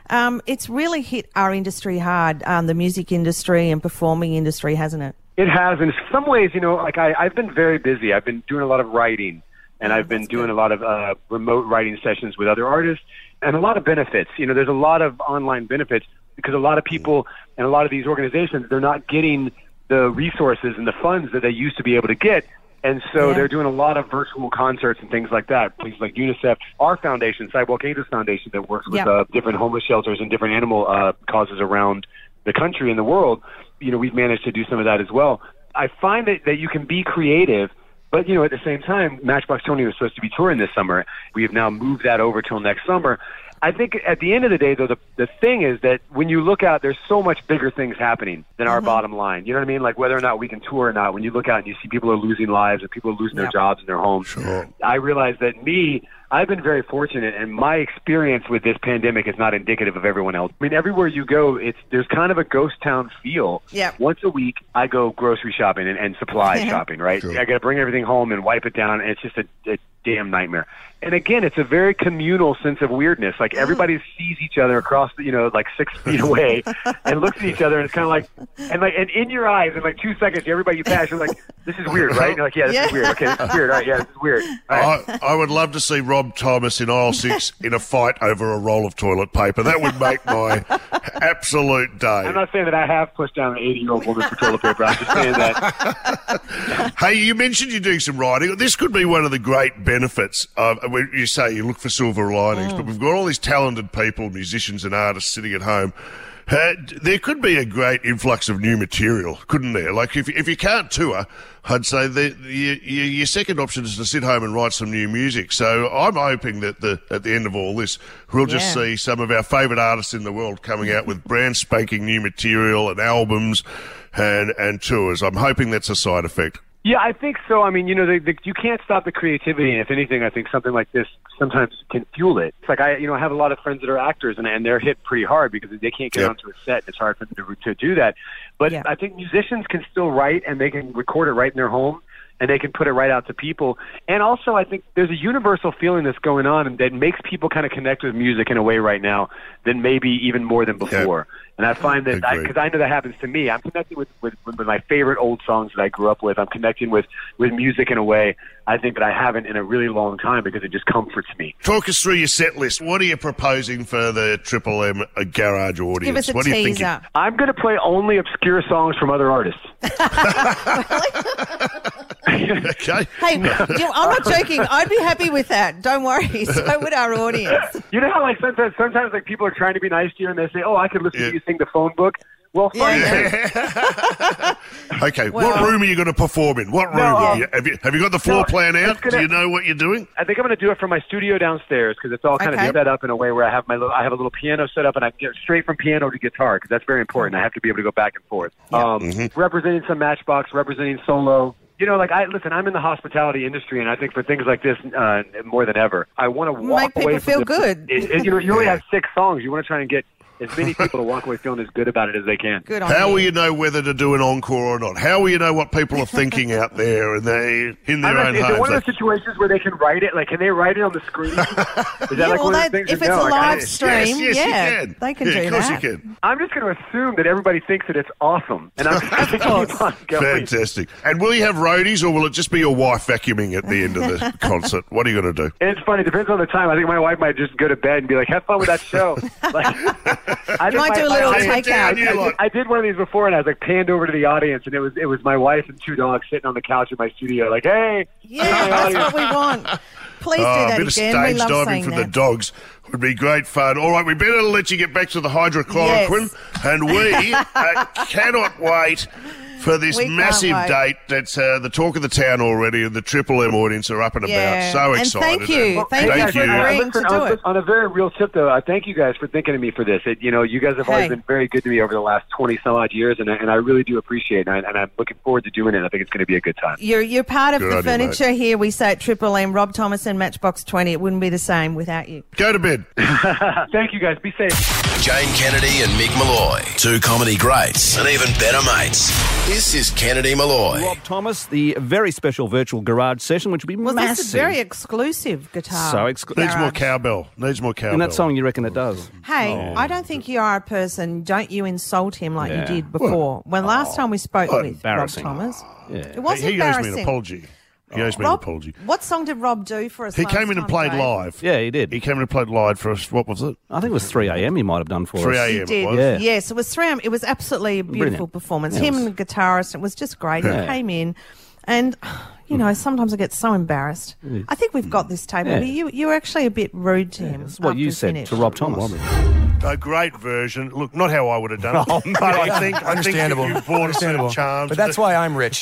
It's really hit our industry hard, the music industry and performing industry, hasn't it? It has. In some ways, I've been very busy. I've been doing a lot of writing. And I've been doing a lot of remote writing sessions with other artists and a lot of benefits. There's a lot of online benefits because a lot of people and a lot of these organizations, they're not getting the resources and the funds that they used to be able to get. And so they're doing a lot of virtual concerts and things like that. Places like UNICEF, our foundation, Sidewalk Angels Foundation, that works with different homeless shelters and different animal causes around the country and the world. We've managed to do some of that as well. I find that you can be creative. But, at the same time, Matchbox Tony was supposed to be touring this summer. We have now moved that over till next summer. I think at the end of the day, though, the thing is that when you look out, there's so much bigger things happening than our bottom line. You know what I mean? Like whether or not we can tour or not, when you look out and you see people are losing lives and people are losing their jobs and their homes, I realize that I've been very fortunate, and my experience with this pandemic is not indicative of everyone else. I mean, everywhere you go, there's kind of a ghost town feel. Yeah. Once a week, I go grocery shopping and supply shopping, right? I got to bring everything home and wipe it down, and it's just a damn nightmare. And again, it's a very communal sense of weirdness. Like everybody sees each other across, like 6 feet away, and looks at each other, and it's kind of like, and in your eyes, in like 2 seconds, everybody you pass, you're like, this is weird, right? And you're like, yeah, this is weird. Okay, this is weird. All right, yeah, this is weird. All right. I would love to see Rob Thomas in aisle 6 in a fight over a roll of toilet paper. That would make my absolute day. I'm not saying that I have pushed down an 80-year-old woman for toilet paper. I'm just saying that. Hey, you mentioned you're doing some writing. This could be one of the great benefits of when you say you look for silver linings, but we've got all these talented people, musicians and artists sitting at home. There could be a great influx of new material, couldn't there? Like if you can't tour, I'd say your second option is to sit home and write some new music. So I'm hoping that at the end of all this, we'll just see some of our favourite artists in the world coming out with brand spanking new material and albums and tours. I'm hoping that's a side effect. Yeah, I think so. I mean, you can't stop the creativity, and if anything, I think something like this sometimes can fuel it. It's like I have a lot of friends that are actors, and they're hit pretty hard because they can't get onto a set. It's hard for them to do that. But I think musicians can still write, and they can record it right in their home, and they can put it right out to people. And also, I think there's a universal feeling that's going on and that makes people kind of connect with music in a way right now than maybe even more than before. Yeah. And I find that, because I know that happens to me, I'm connecting with my favorite old songs that I grew up with. I'm connecting with music in a way I think that I haven't in a really long time because it just comforts me. Talk us through your set list. What are you proposing for the Triple M Garage audience? Give us a what teaser. Are you thinking? I'm going to play only obscure songs from other artists. Okay. Hey, I'm not joking. I'd be happy with that. Don't worry. So would our audience. You know how like sometimes like people are trying to be nice to you and they say, "Oh, I could listen to you sing the phone book." Well, fine. Okay, what room are you going to perform in? What room? Have you got the floor plan out? Do you know what you're doing? I think I'm going to do it from my studio downstairs because it's all kind of set up in a way where I have a little piano set up and I can get straight from piano to guitar because that's very important. I have to be able to go back and forth. Representing some Matchbox, representing solo. I'm in the hospitality industry, and I think for things like this, more than ever, I want to walk away make people feel good. You only have 6 songs. You want to try and get as many people to walk away feeling as good about it as they can. Good on How you. will you know whether to do an encore or not? How will you know what people are thinking out there in their own homes? Is it one of those situations where they can write it? Like, can they write it on the screen? Is that like one of those things? If it's a live stream, yes, you can. They can do that. Of course you can. I'm just going to assume that everybody thinks that it's awesome, and I'm just going to keep on going. Fantastic. And will you have roadies, or will it just be your wife vacuuming at the end of the concert? What are you going to do? And it's funny. It depends on the time. I think my wife might just go to bed and be like, "Have fun with that show." I might do a little takeout. I did one of these before, and I was like panned over to the audience, and it was my wife and 2 dogs sitting on the couch in my studio, like, "Hey." Yeah, that's what we want. Please do that again. A bit of stage diving for the dogs would be great fun. All right, we better let you get back to the hydrochloroquine, and we cannot wait for this We can't massive wait. date that's the talk of the town already, and the Triple M audience are up and Yeah. about. So And excited. thank you. Thank Thank you you. for agreeing to do it. On a very real tip, though, I thank you guys for thinking of me for this. You guys have always Hey. been very good to me over the last 20-some-odd years, and I really do appreciate it, and I'm looking forward to doing it. I think it's going to be a good time. You're part of Good the on you, furniture here. We say at Triple M, Rob Thomas and Matchbox 20. It wouldn't be the same without you. Go to bed. Thank you, guys. Be safe. Jane Kennedy and Mick Malloy, two comedy greats and even better mates. This is Kennedy Malloy. Rob Thomas, the very special virtual garage session, which will be Well, massive. this is very exclusive guitar. So Needs more cowbell. Needs more cowbell. In that song, you reckon it does? Hey, I don't think you are a person. Don't you insult him like you did before. When last time we spoke with Rob embarrassing. Thomas, Yeah. it was He owes embarrassing. me an apology. He owes me an Rob, apology. what song did Rob do for us? He last came in and time, played Dave? live. Yeah, he did. He came in and played live for us. What was it? I think it was 3 a.m. he might have done for 3 us. a.m. He it did. was. Yeah. Yes, it was 3 a.m. It was absolutely a beautiful Brilliant. performance. Yeah, Him it was- and the guitarist. It was just great. Yeah. He came in, and sometimes I get so embarrassed. I think we've got this table. Yeah. But you were actually a bit rude to him. That's what after you he said finished. to Rob Thomas. A great version. Look, not how I would have done it. Oh, but I think Understandable. you brought a certain Understandable. charm. But that's why I'm rich.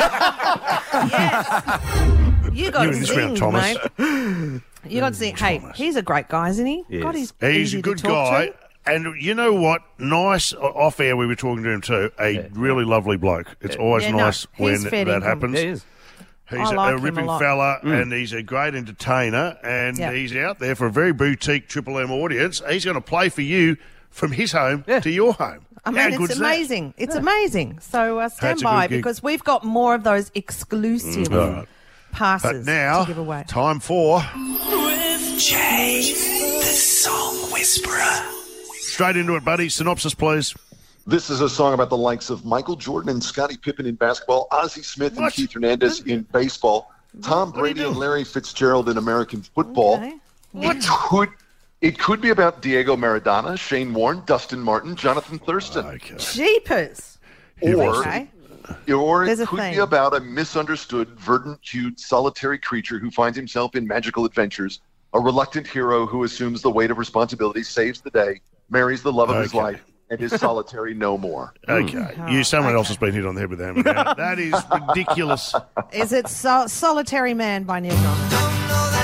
You got You to in this sing, round, Thomas. mate. You got to sing. Hey, he's a great guy, isn't he? Yes. God, he's He's easy a good to talk guy. to. And you know what? Nice off air. We were talking to him too. A really lovely bloke. It's always Yeah, no, nice when he's fair that dinkum. happens. There he is. He's I like a him a ripping lot. fella, and he's a great entertainer, and Yeah. he's out there for a very boutique Triple M audience. He's going to play for you from his home to your home. I How mean, it's good's that? amazing. It's amazing. So stand That's a by good gig. because we've got more of those exclusive All right. passes But now, to give away. time for Jay, the song whisperer. straight into it, buddy. Synopsis, please. This is a song about the likes of Michael Jordan and Scottie Pippen in basketball, Ozzie Smith and What? Keith Hernandez in baseball, Tom What are you Brady and doing? Larry Fitzgerald in American football. Okay. It could be about Diego Maradona, Shane Warne, Dustin Martin, Jonathan Thurston. Okay. Jeepers. Or, Okay. or There's it a could theme. be about a misunderstood, verdant, cute, solitary creature who finds himself in magical adventures, a reluctant hero who assumes the weight of responsibility, saves the day, marries the love of his Okay. life, and is solitary no more. Okay. Someone else has been hit on the head with a hammer. Now, that is ridiculous. Is it Solitary Man by Neil Diamond?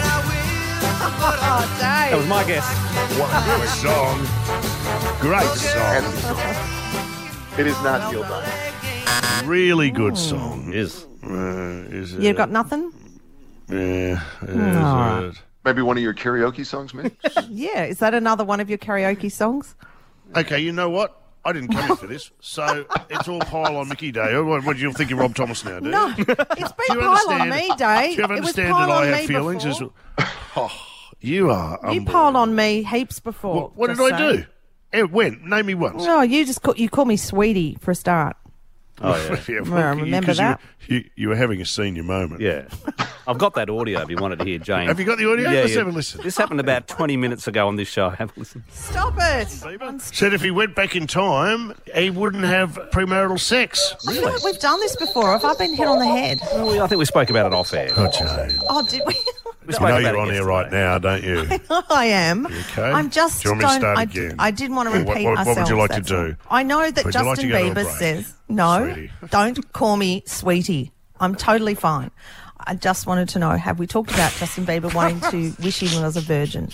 Oh, Dave. That was my guess. What a song. Great song. It is not Neil Diamond. Really good song. Is. Is it? You've got nothing? Yeah. All Is it? Maybe one of your karaoke songs, man? Yeah. Is that another one of your karaoke songs? Okay, you know what? I didn't come here for this, so it's all pile on Mickey Day. What do you think of Rob Thomas now, do you? No. It's Do been you pile on understand- me, Dave. Do you It was understand pile that I on have me feelings? before. Oh, you are. You piled on me heaps before. What did just I saying. do? When? Name me once. No, you call me sweetie for a start. Oh, yeah. Yeah, Well, I remember 'cause that. You were having a senior moment. Yeah. I've got that audio if you wanted to hear Jane. Have you got the audio? Yeah, Let's yeah. have a listen. This happened about 20 minutes ago on this show. Have a listen. Stop it. Said if he went back in time, he wouldn't have premarital sex. I feel like we've done this before. Have I been hit on the head? Well, I think we spoke about it off air. Oh, Jane. Oh, did we? We I spoke know about you're it on air yesterday. right now, don't you? I am. Okay. I'm just Do you want me to don't. start I, again? I didn't want to What- repeat what would ourselves. you like to that's do? all. I know that Would you like Justin to go to a Bieber break? says no. Sweetie. Don't call me sweetie. I'm totally fine. I just wanted to know: have we talked about Justin Bieber wanting to wish he was a virgin?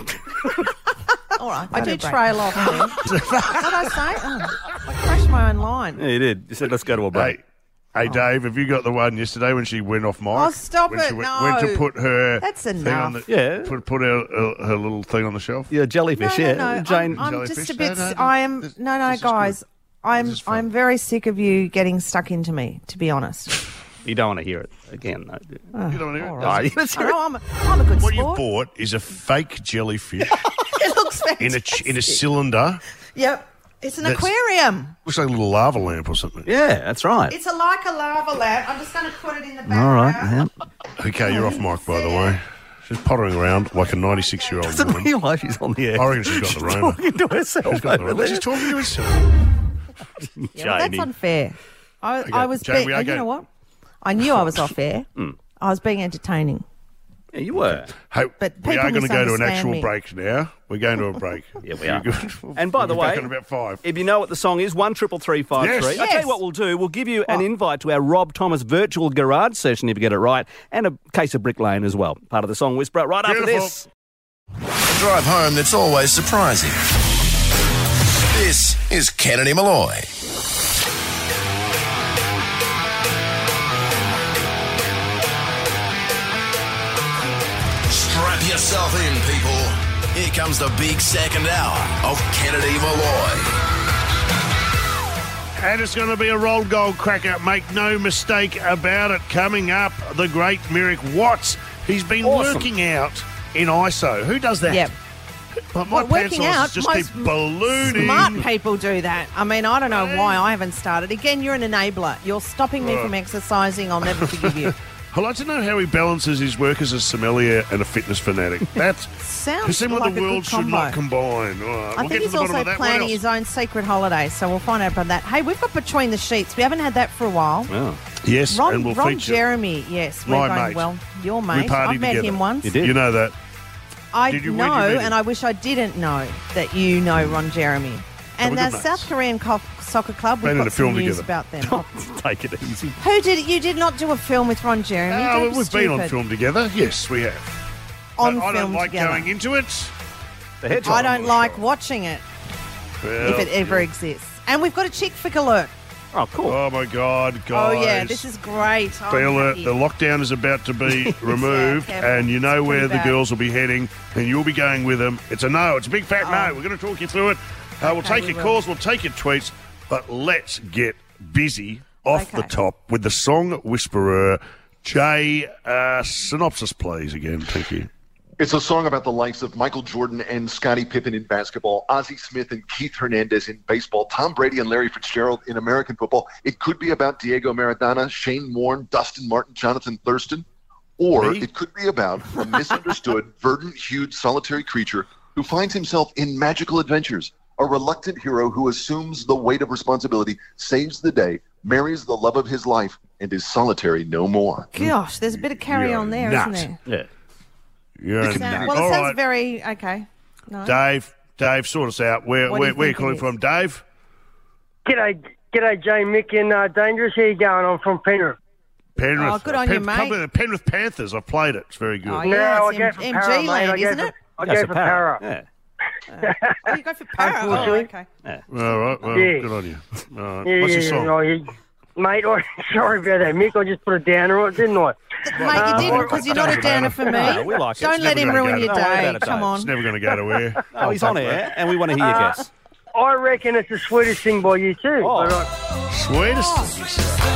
All right, I do trail off. Then. What did I say? Oh, I crashed my own line. Yeah, you did. You said, let's go to a break. Hey, Dave, have you got the one yesterday when she went off mic? Oh, stop when it, She went, no. went to put her That's thing enough. on the, Yeah. Put her little thing on the shelf. Yeah, jellyfish, No, yeah. no, no. Jane. I'm Jellyfish? just a bit. No, no, I am. this- No, this is guys. good. I'm. This is fun. I'm very sick of you getting stuck into me. To be honest. You don't want to hear it again, though. do you? You don't want to hear All it? right. Oh, let's I hear it. know, I'm a good What you sport. bought is a fake jellyfish It looks fantastic. in a cylinder. Yep. It's an That's- aquarium. Looks like a little lava lamp or something. Yeah, that's right. It's like a lava lamp. I'm just going to put it in the background. All right. Yeah. Okay, you're off mic, by the way. She's pottering around like a 96-year-old Doesn't woman. realise she's on the air. I reckon she's got the Rona. Talking to herself She's got the over Rona. there. She's talking to herself. Yeah, well, that's Janie. unfair. I was Jane, being. we are You going- know what? I knew I was off air. I was being entertaining. Yeah, you were. Hey, But we people are going to go to an misunderstand actual me. break now. We're going to a break. Yeah, we are. We'll And by the be back way, in about 5. if you know what the song is, 133353. Yes. I'll tell you what we'll do. We'll give you an invite to our Rob Thomas virtual garage session if you get it right, and a case of Brick Lane as well. Part of the Song Whisperer right after Beautiful. this. A drive home that's always surprising. This is Kennedy Malloy. Strap yourself in, people. Here comes the big second hour of Kennedy Malloy. And it's going to be a roll gold cracker. Make no mistake about it. Coming up, the great Merrick Watts. He's been working out in ISO. Who does that? Yep. But my pants working out, just most keep ballooning. Smart people do that. I mean, I don't know why I haven't started. Again, you're an enabler. You're stopping me from exercising. I'll never forgive you. I'd like to know how he balances his work as a sommelier and a fitness fanatic. That Sounds seems like like a the good world should combo. not combine. All right, I we'll think get to he's the bottom also of that. What planning else? his own secret holiday, so we'll find out about that. Hey, we've got Between the Sheets. We haven't had that for a while. Oh. Yes, and we'll Ron feature Jeremy, yes, we're my going mate. well. Your We mate. partied I've met together. him once. You did? You know that. I Did you? know, Where'd you meet him? and I wish I didn't know that you know Ron Jeremy. And we're the good South mates. Korean soccer club, we've Been in got a film some news together. about them. Take it easy. Who did you did not do a film with Ron Jeremy? Don't be We've been on stupid. film together. Yes, we have. On But I don't film like together. going into it. The hedgehog. I don't like watching it Well, if it ever exists. And we've got a chick flick alert. Oh, cool. Oh my God, Oh guys! yeah, this is great. I'm Feel it. happy. The lockdown is about to be removed, careful. and you know It's where pretty the bad. girls will be heading, and you'll be going with them. It's a no. It's a big fat no. We're going to talk you through it. We'll Okay, take we your will. calls. We'll take your tweets. But let's get busy off the Okay. top with the Song Whisperer. Jay, synopsis, please, again. Thank you. It's a song about the likes of Michael Jordan and Scottie Pippen in basketball, Ozzie Smith and Keith Hernandez in baseball, Tom Brady and Larry Fitzgerald in American football. It could be about Diego Maradona, Shane Warne, Dustin Martin, Jonathan Thurston, or Me? it could be about a misunderstood, verdant-hued, solitary creature who finds himself in magical adventures, a reluctant hero who assumes the weight of responsibility, saves the day, marries the love of his life, and is solitary no more. Gosh, there's a bit of carry You're on there, nut. isn't there? Yeah. You're a Well, nut. it All sounds right, very okay. No. Dave, sort us out. Where What do you are you think it calling is? from, Dave? G'day, Jay, Mick, and Dangerous. How you going? I'm from Penrith. Penrith. Oh, good on you, mate. Probably the Penrith Panthers. I've played it. It's very good. Oh, No, yeah, I it's go for MG Para, mate. land, I go isn't for, it? I go for Para. Yeah. Oh, you go for Para. Oh, Unfortunately. okay. All right. Well, Yeah. good on you. All right. Yeah, What's your yeah, song? no, mate, sorry about that, Mick. I just put a downer on it, didn't I? Mate, you didn't because you're not a downer for me. No, we like it. Don't It's let never him gonna ruin go your to- Don't worry day. about it, Come Dave. on. It's never going to go to air. Oh, he's on air, and we want to hear your guess. I reckon it's the sweetest thing by you too. Oh. But I- Sweetest thing you say.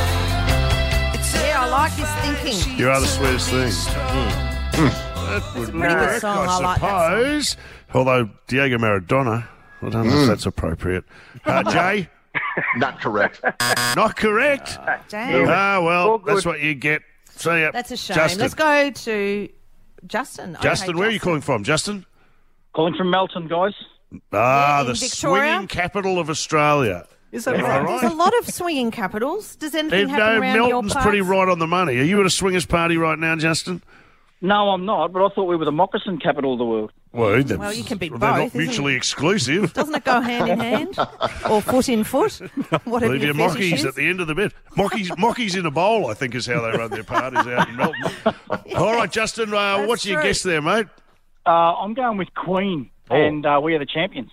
Yeah, I like his thinking. You are the sweetest thing. That would pretty good work, song. I I like that song. suppose. Although Diego Maradona, I don't know if that's appropriate. Jay, Not correct. not correct. Damn. Ah, well, All good. that's what you get. See ya. That's a shame. Justin. Let's go to Justin. Justin, Okay, where are you calling from? Justin? Calling from Melton, guys. Ah, in the Victoria? swinging capital of Australia. Is that Am I right? right? There's a lot of swinging capitals. Does anything happen No, around your Melton's parts? pretty right on the money. Are you at a swingers party right now, Justin? No, I'm not, but I thought we were the moccasin capital of the world. Well, you can be they're both, not isn't mutually it? exclusive. Doesn't it go hand in hand? Or foot in foot? Whatever Leave your your fetish mockies is. at the end of the bed. Mockies in a bowl, I think, is how they run their parties out in Melton. All right, Justin, what's your true. guess there, mate? I'm going with Queen, and we are the champions.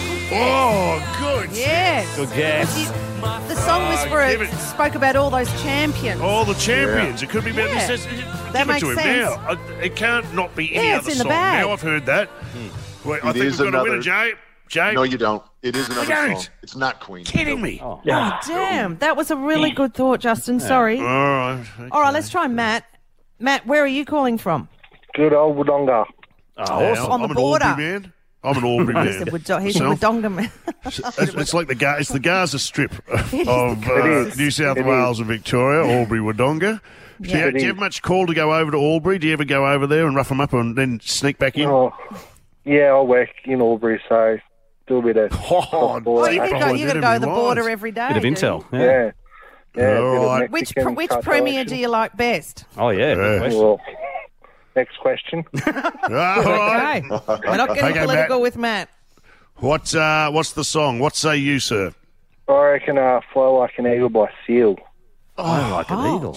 Oh, good. Yes. Good guess. The Song Whisperer give it- spoke about all those champions. All the champions. It could be about Yeah. this. That Give makes it to him sense. now. It can't not be any Yeah, other it's in the song. bag. Now I've heard that. Wait, I It think is we've got a winner, another- Jay. Jay? No, you don't. It is another don't. song. It's not Queen. Kidding me. Oh, damn. That was a really good thought, Justin. Sorry. All right. All right, let's try Matt. Matt, where are you calling from? Good old Wodonga. Awesome. On the I'm an border. Albury man. I'm an Albury man. He's a Myself. Wodonga man. It's like it's the Gaza Strip of is. New South It Wales and Victoria, Albury, Wodonga. Do Yeah. you have much call to go over to Albury? Do you ever go over there and rough them up and then sneak back in? Oh, yeah, I work in Albury, so do a bit of. Oh, Oh, you deep got to behind go to enemy the lines. border every day. Bit of do you? intel. Yeah. Yeah. Yeah. All a bit of right. Which Mexican which cartel premier action. do you like best? Oh, yeah. Good Yeah. question. Well, Next question. All right. Okay. We're not getting Okay, political Matt. with Matt. What's the song? What say you, sir? I reckon Fly Like an Eagle by Seal. I like an eagle.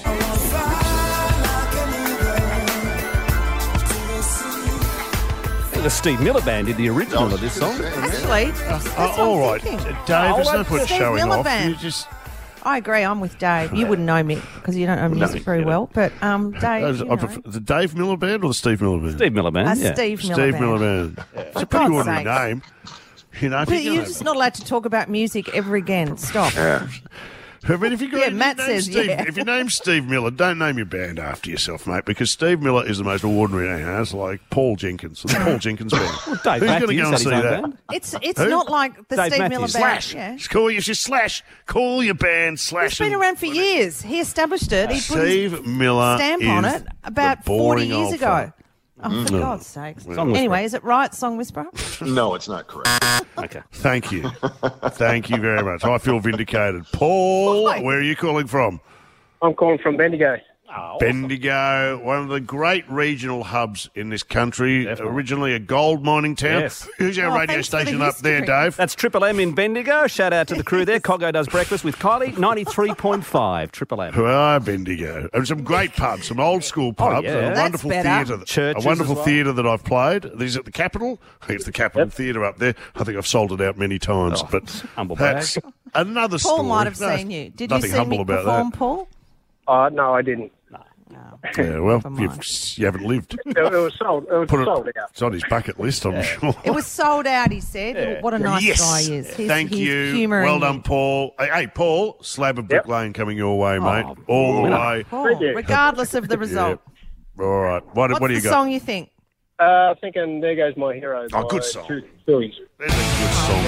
The Steve Miller Band did the original of this song. Actually, that's what all I'm right, thinking. Dave. There's no point Steve showing Miller off. Band. You just I agree. I'm with Dave. You wouldn't know me because you don't know music very well. But Dave, you I prefer the Dave Miller Band or the Steve Miller Band? Steve Miller Band. Yeah. Steve Miller Steve Band. Miller Band. It's a pretty God's ordinary sakes. name. You know, if But you're you're gonna- just not allowed to talk about music ever again. Stop. I mean, if you Yeah, Matt says, yeah. If you name Steve Miller, don't name your band after yourself, mate, because Steve Miller is the most ordinary name. It's like Paul Jenkins, the Paul Jenkins band. Dave Who's going to Matthews go and had see his own that? band. It's Who? not like the Dave Steve Matthews. Miller Band. Slash. Yeah. Just call you Slash. Call your band Slash. It's been and- around for years. He established it. He put his Steve Miller stamp on is it about the 40 boring years old ago. fella. Oh, for God's sakes. Song Whisperer. Anyway, is it right, Song Whisperer? No, it's not correct. Okay. Thank you. Thank you very much. I feel vindicated. Paul, Why? where are you calling from? I'm calling from Bendigo. Bendigo, one of the great regional hubs in this country. Definitely. Originally a gold mining town. Yes. Who's our Oh, radio thanks for the station up there, history. Dave? That's Triple M in Bendigo. Shout out to the crew there. Coggo does breakfast with Kylie. 93.5 Triple M. Who are Bendigo? And some great pubs, some old school pubs, yeah. and a That's wonderful better. theatre. Churches A wonderful as well. theatre that I've played. Is it the Capitol? I think it's the Capitol Theatre up there. I think I've sold it out many times. Oh, but humble that's another story. Paul might have No, seen you. Did you nothing see humble me about perform, that. Paul? No, I didn't. Yeah, well, Never mind. you haven't lived. It was sold. It was Put sold it, out. it's on his bucket list, I'm sure. It was sold out, he said. What a nice Yes. guy he is. Thank he's you. humouring Well done, you. Paul. Hey, Paul, slab of Brick Yep. Lane coming your way, mate. Oh, All the winner. way. Paul, Thank you. regardless of the result. All right. What What's do you the got? song you think? Thinking There Goes My Hero. Oh, by good song. Truth Phillies. There's a good song.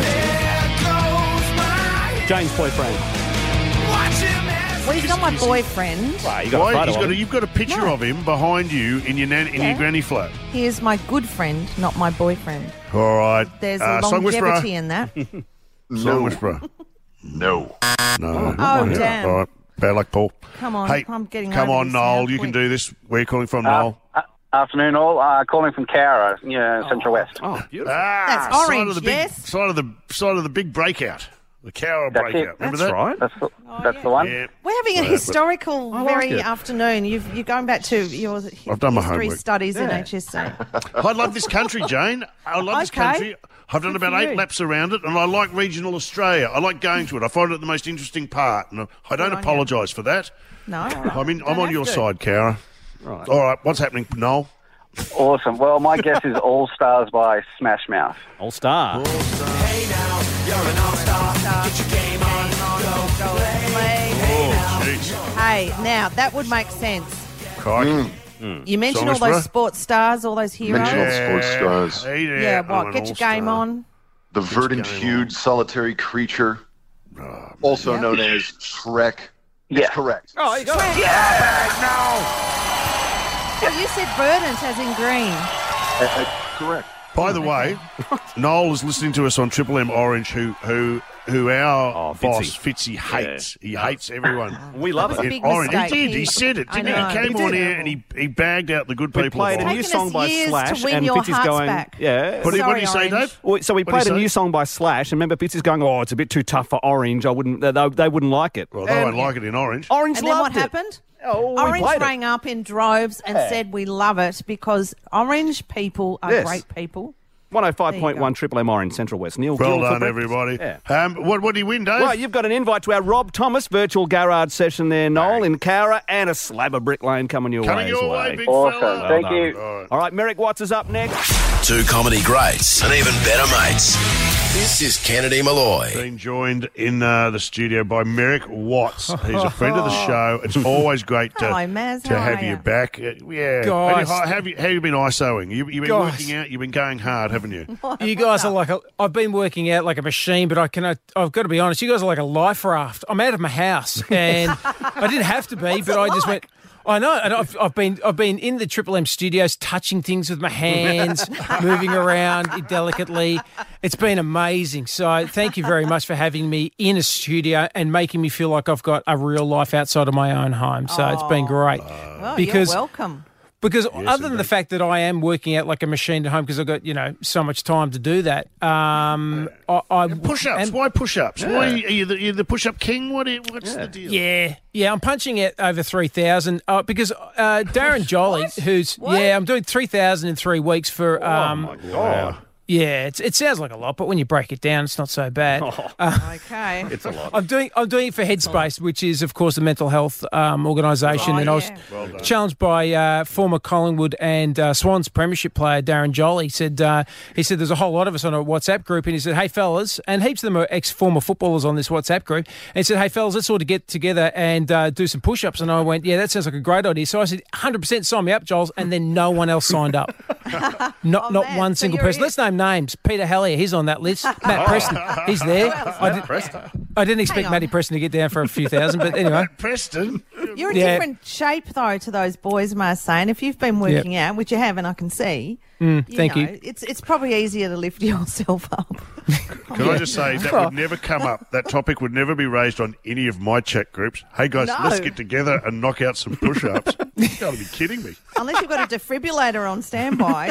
Jane's boyfriend. Well, he's not my boyfriend. Right, you got a Why? photo of him. You've got a picture No. of him behind you in your Yeah. granny flat. He is my good friend, not my boyfriend. All right. There's Song Whisperer. longevity in that. Song Whisperer. No. No. Oh, Yeah. damn. All right. Bad luck, Paul. Come on, Hey, I'm getting come over on, this Noel. now, You can quick. do this. Where are you calling from, Noel? Afternoon, all. Calling from Cowra, Central West. Oh, beautiful. That's side orange, of the big, yes? Side of the big breakout. The Cowra That's breakout. it. Remember That's that? right. That's the one. Yeah. We're having a historical like very it. afternoon. You're going back to your I've done my history homework. studies in Yeah. HSC. I love this country, Jane. I love this Okay. country. I've done Good about for 8 you. laps around it, and I like regional Australia. I like going to it. I find it the most interesting part, and I don't on you. apologise for that. No, I'm on have your to. side, Cowra. Right. All right, what's happening, Noel? Awesome. Well, my guess is All Stars by Smash Mouth. All Star. Oh, jeez. Hey, now that would make sense. Crikey. You mentioned Song all Whisperer? those sports stars, all those heroes. Mention all the sports stars. Hey there, Yeah, I'm what? an Get your all-star. game on. The verdant hued solitary creature, also Yeah. known as Shrek. Yeah. It's correct. Oh, you got it. Oh, you said verdant as in green. Correct. By the way, Noel is listening to us on Triple M Orange, who our boss Fitzy hates. He hates everyone. We love That was it. a big Orange. mistake. He did. He said it, I didn't he? know. He came He on did. here and he bagged out the good We people. played a of new Taken song us by years Slash, to win and your Fitzy's hearts going, back. yeah. What did Sorry, you say, Orange. Dave? Well, so we What'd played he a say? new song by Slash, and remember Fitzy's going, oh, it's a bit too tough for Orange. They wouldn't like it. Well, they won't like it in Orange. And Orange then what loved it. happened? Oh, we Orange played it. rang up in droves and said we love it because Orange people are Yes. great people. 105.1 Triple M Orange, Central West. Neil Well Gill for done, breakfast. everybody. Yeah. What do you win, Dave? Well, you've got an invite to our Rob Thomas virtual garage session there, Noel, in Cowra, and a slab of Brick Lane coming your Coming way your as well. way, big Awesome. fella. Thank done. you. All right. All right, Merrick Watts is up next. 2 comedy greats and even better mates. This is Kennedy Malloy. Been joined in the studio by Merrick Watts. He's a friend of the show. It's always great to, Hello, Maz. to How have are you ya? back. Yeah. Guys. How have you been ISOing? You've been Guys. working out. You've been going hard, haven't you? You guys are like I've been working out like a machine, but I've got to be honest. You guys are like a life raft. I'm out of my house, and I didn't have to be, but I just went. I know, and I've been in the Triple M studios, touching things with my hands, moving around delicately. It's been amazing. So thank you very much for having me in a studio and making me feel like I've got a real life outside of my own home. So it's been great. Well, because you're welcome. Because Yes, other than the indeed. fact that I am working out like a machine at home because I've got, so much time to do that. Push-ups. Why push-ups? Why are you the push-up king? What's the deal? Yeah, I'm punching at over 3,000 because Darren Jolly, I'm doing 3,000 in 3 weeks for. my God. Yeah, it sounds like a lot, but when you break it down, it's not so bad. Okay. It's a lot. I'm doing it for Headspace, which is, of course, a mental health organisation. And I was challenged by former Collingwood and Swans premiership player Darren Jolly. He said there's a whole lot of us on a WhatsApp group, and he said, hey, fellas, and heaps of them are ex-former footballers on this WhatsApp group, and he said, hey, fellas, let's all get together and do some push-ups. And I went, yeah, that sounds like a great idea. So I said, 100% sign me up, Joel, and then no one else signed up. Not one single person. Let's name names. Peter Hellier, he's on that list. Matt Preston, he's there. I didn't expect Matty Preston to get down for a few thousand, but anyway. Matt Preston? You're in different shape, though, to those boys, Marseille. And if you've been working out, which you haven't, I can see. Thank you. It's probably easier to lift yourself up. Can I just say, that would never come up. That topic would never be raised on any of my chat groups. Hey, guys, let's get together and knock out some push-ups. You've got to be kidding me. Unless you've got a defibrillator on standby.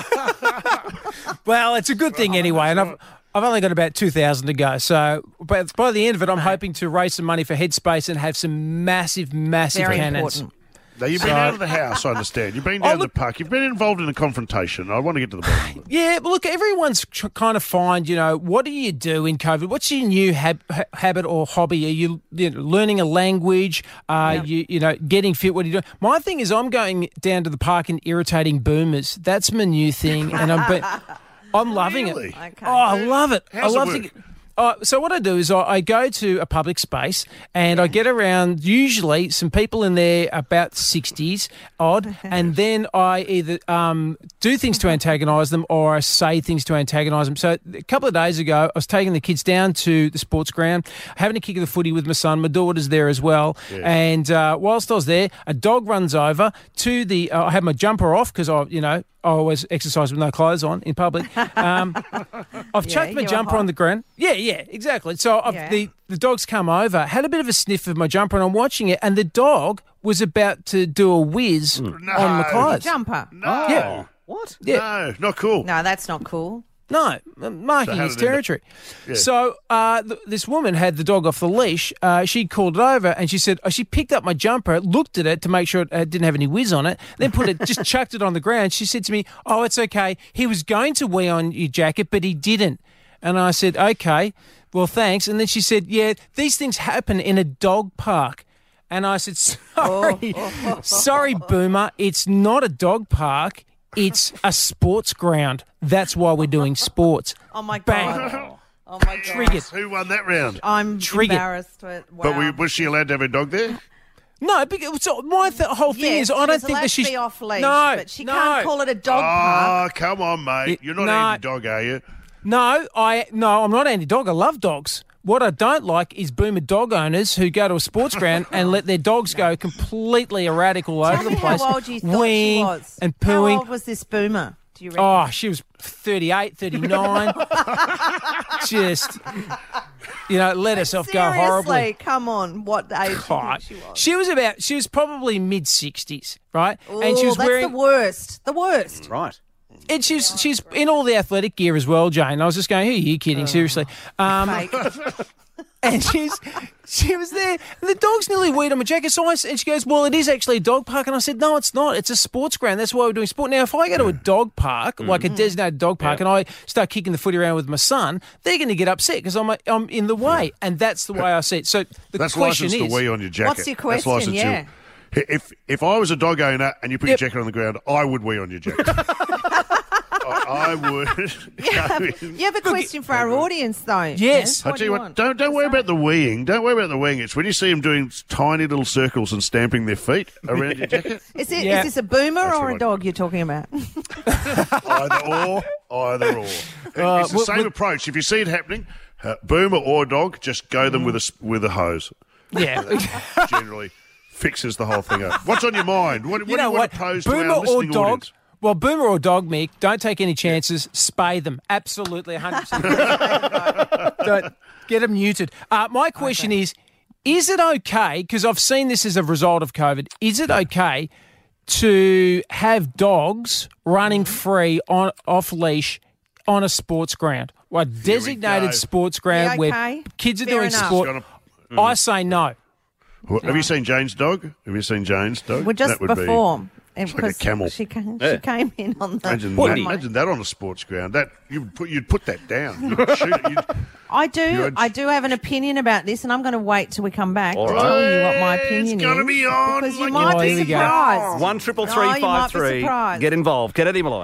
Well, it's a good thing anyway, and I've only got about 2,000 to go. So but by the end of it, I'm hoping to raise some money for Headspace and have some massive Very cannons. important. Now, you've been out of the house, I understand. You've been down to the park. You've been involved in a confrontation. I want to get to the bottom of it. Yeah, but look, everyone's kind of find, what do you do in COVID? What's your new habit or hobby? Are you, learning a language? You getting fit? What are you doing? My thing is I'm going down to the park and irritating boomers. That's my new thing, and I'm loving it. Okay. Oh, I love it. How's I love it work? So what I do is I go to a public space and I get around usually some people in there about 60s odd, and then I either do things to antagonise them or I say things to antagonise them. So a couple of days ago, I was taking the kids down to the sports ground, having a kick of the footy with my son. My daughter's there as well. Yeah. And whilst I was there, a dog runs over to the I had my jumper off because I always exercise with no clothes on in public. I've chucked my jumper on the ground. Yeah, exactly. So the dog's come over, had a bit of a sniff of my jumper, and I'm watching it, and the dog was about to do a whiz on my clothes. Jumper. No. Yeah. What? Yeah. No, not cool. No, that's not cool. No, marking his territory. Yeah. So this woman had the dog off the leash. She called it over and she said, she picked up my jumper, looked at it to make sure it didn't have any whiz on it, then just chucked it on the ground. She said to me, oh, it's okay. He was going to wee on your jacket, but he didn't. And I said, okay, well, thanks. And then she said, yeah, these things happen in a dog park. And I said, sorry, Boomer, it's not a dog park. It's a sports ground. That's why we're doing sports. Oh, my God. Bang. Oh, my God. Triggered. Who won that round? I'm Triggered. embarrassed. Wow. But was she allowed to have a dog there? No, because my whole thing is I don't think that she's be off leash, no, but she can't call it a dog park. Oh, come on, mate. You're not anti-dog, are you? No, I'm not anti-dog. I love dogs. What I don't like is boomer dog owners who go to a sports ground and let their dogs go completely erratic all over the place. How old you thought she was? And pooing. How old was this boomer? Do you reckon? Oh, she was 38, 39. Just, let herself go horribly. Seriously, come on. What age do you think she was? She was probably mid-60s, right? Ooh, and she was that's wearing the worst. The worst. Right. And she's in all the athletic gear as well, Jane. I was just going, who are you kidding? Seriously. And she was there. And the dog's nearly weed on my jacket. And she goes, well, it is actually a dog park. And I said, no, it's not. It's a sports ground. That's why we're doing sport. Now, if I go to a dog park, like a designated dog park, and I start kicking the footy around with my son, they're going to get upset because I'm in the way. And that's the way I see it. So That's question licensed is, to wee on your jacket. What's your question? That's licensed to. If I was a dog owner and you put your jacket on the ground, I would wee on your jacket. I would. You have a question for our audience, though. Yes. I tell you what, don't worry about the weeing. Don't worry about the weeing. It's when you see them doing tiny little circles and stamping their feet around your jacket. Is this a boomer or a dog you're talking about? Either or. It's the same approach. If you see it happening, boomer or dog, just go them with a hose. Yeah. Generally fixes the whole thing up. What's on your mind? What do you want to pose to boomer our listening or dog? audience? Well, boomer or dog, Mick, don't take any chances. Spay them. Absolutely, 100%. Don't get them neutered. My question is it okay, because I've seen this as a result of COVID, is it okay to have dogs running free off leash on a sports ground, a designated sports ground where kids are doing sport. I say no. Well, have you seen Jane's dog? Well, just before. It's like a camel. She came in on the... Imagine that on a sports ground. That you'd put that down. You'd shoot it. I do have an opinion about this, and I'm going to wait till we come back to All tell right. you what my opinion is. It's going to be on. Because you might be surprised. 1-333-553. Get involved. Kennedy Malloy.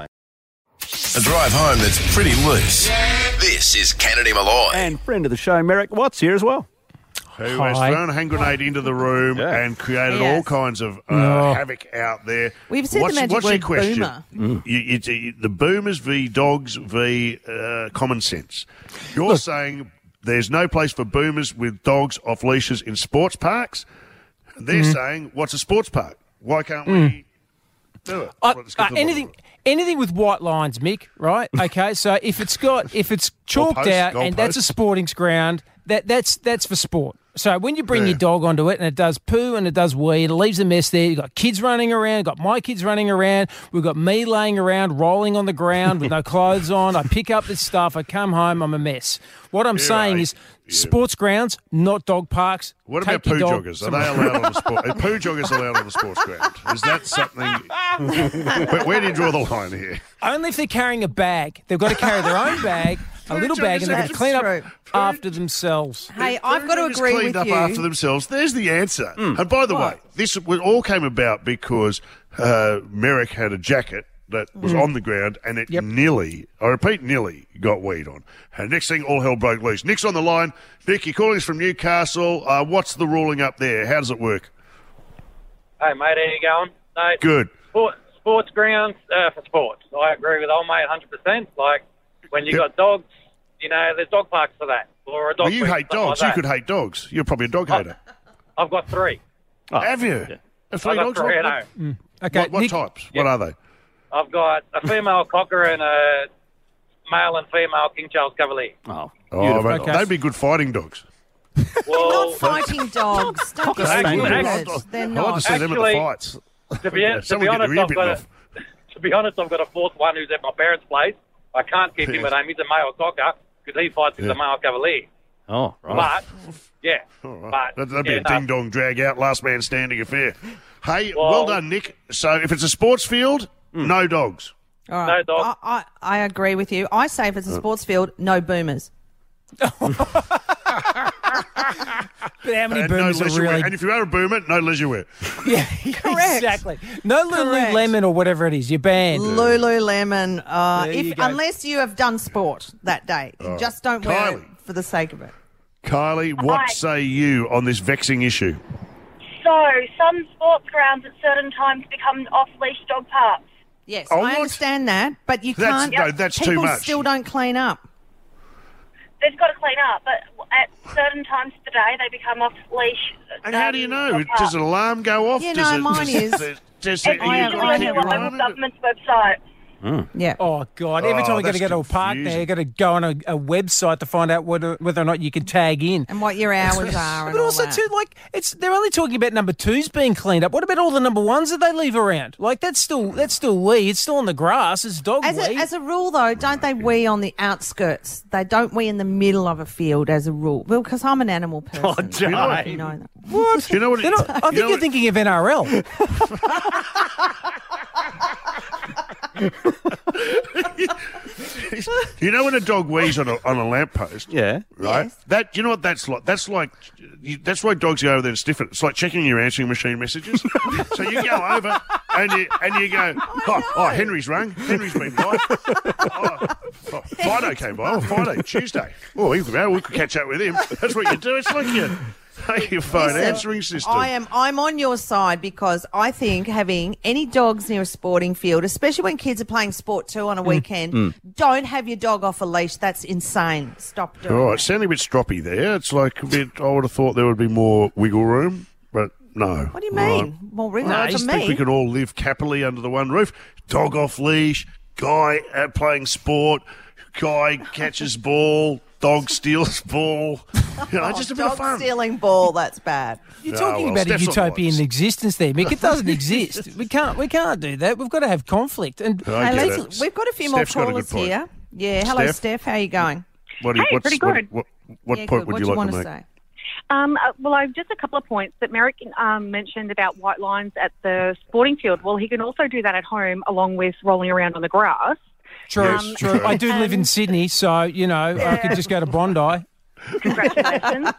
A drive home that's pretty loose. This is Kennedy Malloy. And friend of the show, Merrick Watts, here as well. Who has thrown a hand grenade into the room and created all kinds of havoc out there. We've said the magic what's word your question? boomer. The boomers v dogs v common sense. You're saying there's no place for boomers with dogs off leashes in sports parks. They're saying, what's a sports park? Why can't we do it? Anything with white lines, Mick, right? Okay, so if it's chalked out and that's a sporting ground, that's for sport. So when you bring your dog onto it and it does poo and it does wee, it leaves a mess there. You've got kids running around, got my kids running around. We've got me laying around, rolling on the ground with no clothes on. I pick up this stuff. I come home. I'm a mess. What I'm saying is sports grounds, not dog parks. What about poo joggers? Are they allowed on the sport? Are poo joggers allowed on the sports ground? Is that something? Where do you draw the line here? Only if they're carrying a bag. They've got to carry their own bag, a little bag, and they've got to clean up after themselves. Hey, I've got to agree with you. Cleaned up after themselves. There's the answer. And by the way, this all came about because Merrick had a jacket that was on the ground and it nearly, I repeat, nearly got weed on. And next thing, all hell broke loose. Nick's on the line. Nick, you're calling us from Newcastle. What's the ruling up there? How does it work? Hey, mate, how you going? No, good. Sports grounds for sports. I agree with old mate 100%. Like, when you got dogs, there's dog parks for that. Or a dog you hate dogs. Like you could hate dogs. You're probably a dog hater. I've got 3. Oh, have you? Yeah. I've got 3 at home. Okay, what types? What are they? I've got a female cocker and a male and female King Charles Cavalier. Mate, they'd be good fighting dogs. Well, not fighting dogs. Don't get stupid. They're not. I like to see them at the fights. To be honest, I've got a 4th one who's at my parents' place. I can't keep him at home. He's a male cocker because he fights with the male Cavalier. Oh, right. But, that'd be a ding-dong, drag-out, last man standing affair. Hey, well done, Nick. So if it's a sports field, no dogs. All right. No dogs. I agree with you. I say if it's a sports field, no boomers. But how many boomers are really... And if you are a boomer, no leisure wear. Yeah, correct. Exactly. No Lululemon or whatever it is. You're banned. Lululemon. Unless you have done sport that day. Just don't wear it for the sake of it. Kylie, what say you on this vexing issue? So, some sports grounds at certain times become off-leash dog parks. Yes, I understand that, but you can't... No, that's people too much. Still don't clean up. They've got to clean up, but at certain times of the day, they become off-leash. And how do you know? Does an alarm go off? Mine is. It's usually on the local government's website. Yeah. Oh, God. Every time we got to go to a park now, you've got to go on a website to find out whether or not you can tag in. And what your hours are. But also, too, they're only talking about number 2s being cleaned up. What about all the number 1s that they leave around? Like, that's still wee. It's still on the grass. It's dog wee. As a rule, though, don't they wee on the outskirts? They don't wee in the middle of a field as a rule. Well, because I'm an animal person. Oh, Jane. You know that. What? You know what? I think you're thinking of NRL. You know when a dog wees on a lamppost? Yeah. Right? Yes. That, you know what that's like? That's why dogs go over there and sniff it. It's like checking your answering machine messages. So you go over and you go, Henry's rung. Henry's been by. Fido came by. Fido, Tuesday. We could catch up with him. That's what you do. It's like your phone answering system. I'm on your side because I think having any dogs near a sporting field, especially when kids are playing sport too on a weekend, don't have your dog off a leash. That's insane. Stop doing Right, that. it's sounding a bit stroppy there. It's like a bit. I would have thought there would be more wiggle room, but no. What do you mean? More wiggle room I for just me? think we can all live happily under the one roof. Dog off leash, guy playing sport, guy catches ball, dog steals ball. Just a bit of Dog fun. stealing ball, that's bad. You're talking about a Steph's on the utopian lines. existence there, Mick. It doesn't exist. We can't do that. We've got to have conflict. And I get Hey, it. we've got a few Steph's more got a good callers point. here. Yeah, hello, Steph? Steph. How are you going? Pretty good. What Yeah, point good. would What you do you like want to to make? say? Well, I've just a couple of points that Merrick mentioned about white lines at the sporting field. Well, he can also do that at home along with rolling around on the grass. True. I do live in Sydney, so, I could just go to Bondi. Congratulations.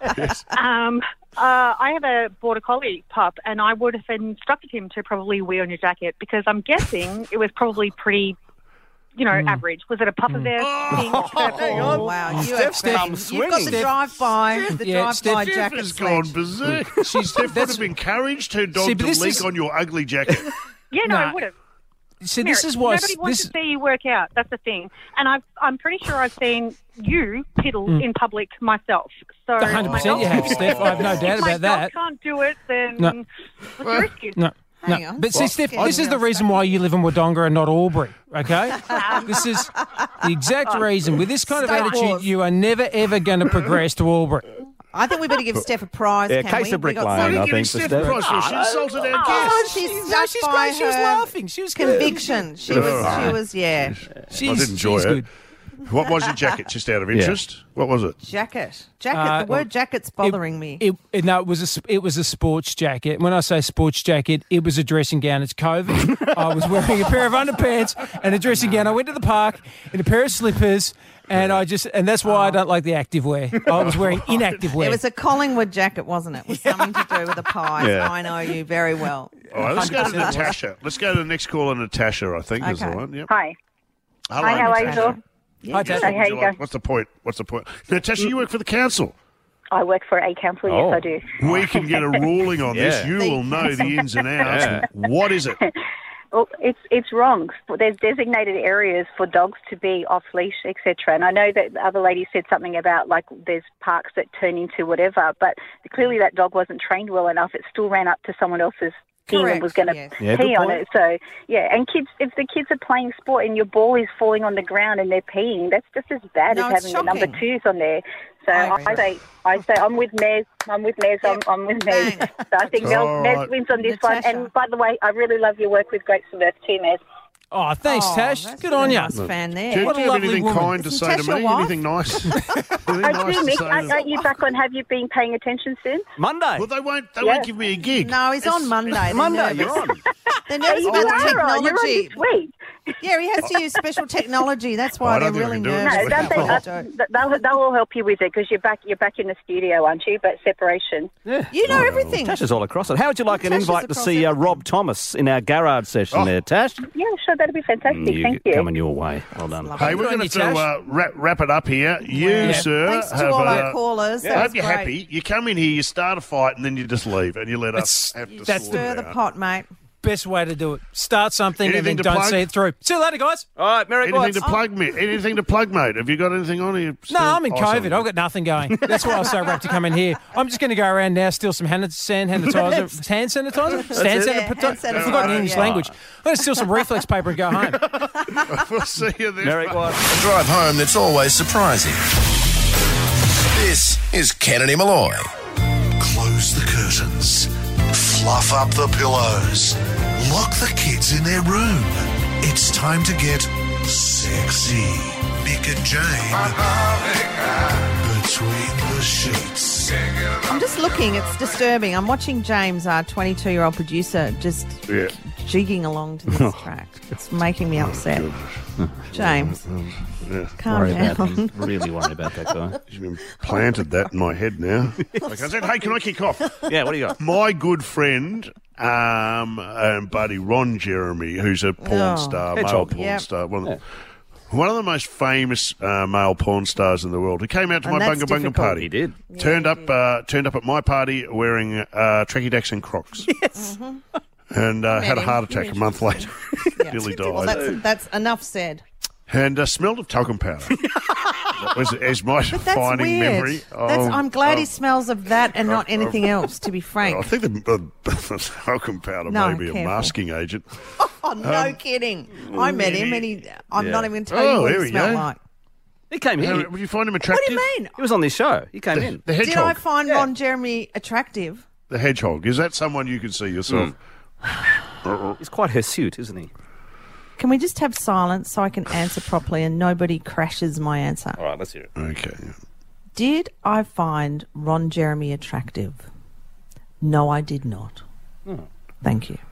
I have a Border Collie pup, and I would have instructed him to probably wee on your jacket because I'm guessing it was probably pretty, average. Was it a puffer vest? Pink, purple? Wow, Steph, you've Steph, got the drive-by, Steph jacket has gone berserk. Steph would have encouraged her dog to leak on your ugly jacket. Yeah, no, I would have. See, Merrick, this is why... nobody wants to see you work out. That's the thing. And I'm pretty sure I've seen you piddle in public myself. So 100% you have, Steph. I have no doubt about if that. my dog can't do it, then No. what's your excuse? No. Hang on. But see, Steph, this is the reason why you live in Wodonga and not Albury, okay? This is the exact reason. With this kind of State attitude, laws. you are never, ever going to progress to Albury. I think we better give Steph a prize. Yeah, can case we? of Brick We got Lane, some- I think, for Steph Steph. Price, she insulted our Oh, guest. she's No, stuck she's by great. She was her laughing. She was good. conviction. She was, yeah. I did enjoy she's it. good. What was your jacket, just out of interest? What was it? Jacket. The word jacket's bothering me. No, it was a sports jacket. When I say sports jacket, it was a dressing gown. It's COVID. I was wearing a pair of underpants and a dressing gown. I went to the park in a pair of slippers, and that's why I don't like the active wear. I was wearing inactive wear. It was a Collingwood jacket, wasn't it? With something to do with the pies. Yeah. I know you very well. All right, let's go to Natasha. Let's go to the next caller, Natasha, I think is the Okay. one. Yep. Hi. Hello, Hi, how are you, Natasha. Phil? Hi, Dad. Hey, how you going? What's the point? Natasha, you work for the council. I work for a council, yes, I do. We can get a ruling on this. Yeah. You will know the ins and outs. Yeah. What is it? Well, it's wrong. There's designated areas for dogs to be off leash, etc. And I know that the other lady said something about like there's parks that turn into whatever, but clearly that dog wasn't trained well enough. It still ran up to someone else's pee and was going to pee on it. So and kids, if the kids are playing sport and your ball is falling on the ground and they're peeing, that's just as bad No, as it's having the number shocking. 2s on there. So I say I'm with Mez. I'm with Mez. I'm with Mez. Bang. So I think All Mez right. wins on this one. Natasha. And by the way, I really love your work with Great Smith too, Mez. Oh, thanks, Tash. that's Good on a you. nice fan there. Do you What a have lovely anything woman. kind to Isn't say Tash to me? your wife? Anything nice? Anything I nice do, to Mick. say? Aren't you back on? Have you been paying attention since? Monday. Well, they won't give me a gig. No, he's on Monday. They're Monday, nervous. you're on. They're nervous You about the are on. You're on technology. this week. Yeah, he has to use special technology. That's I why don't they're think really I can do it. nervous. No, Well, they'll all help you with it because you're back in the studio, aren't you? But separation. You know everything. Tash is all across it. How would you like an Tash is invite to across see everything. Rob Thomas in our garage session there, Tash? Yeah, sure, that'd be fantastic. Thank you. Coming your way. Well done. Hey, we're going to have to wrap it up here. You, sir, Thanks to have all our callers. I That hope was you're great. happy. You come in here, you start a fight, and then you just leave, and you let us have to that's sort Stir it the out. pot, mate. Best way to do it. Start something Anything and then to don't plug? see it through. See you later, guys. All right, Merrick Anything Watts. to plug, me? Anything to plug, mate? Have you got anything on you? No, I'm in COVID. I've got nothing going. That's why I was so rapt to come in here. I'm just going to go around now, steal some hand sanitizer. Hand sanitizer? Stand it. sanitizer? Hand sanitizer, I've forgotten English yeah. language. I'm going to steal some reflex paper and go home. We'll see you then. Merrick Watts. A drive home that's always surprising. This is Kennedy Malloy. Close the curtains. Fluff up the pillows. Lock the kids in their room. It's time to get sexy. Mick and Jane. Between the sheets. I'm just looking. It's disturbing. I'm watching James, our 22-year-old producer, just jigging along to this track. It's making me upset. James, calm Worry down. about him. Really worry about that guy. You've been planted that in my head now. Like I said, hey, can I kick off? Yeah, what do you got? My good friend and buddy Ron Jeremy, who's a porn star, male Hedgehog. porn Yep. star, one of the most famous male porn stars in the world. He came out to And my that's Bunga Bunga difficult. party. He did. Turned up at my party wearing Trekkie Dacks and Crocs. Yes. And had a him. heart attack a month later. Nearly died. Well, that's enough said. And smelled of talcum powder. That was my But that's defining weird. memory. I'm glad he smells of that and not anything else, to be I frank. think the talcum powder No, may be a careful. masking agent. Oh, no kidding. I met him and I'm not even going to tell you what here he we smelled go. like. He came in. Would you find him What attractive? do you mean? He was on this show. He came in. The Did I hedgehog. find Ron Jeremy attractive? The hedgehog. Is that someone you can see yourself? He's quite hirsute, isn't he? Can we just have silence so I can answer properly and nobody crashes my answer? All right, let's hear it. Okay. Did I find Ron Jeremy attractive? No, I did not. Thank you.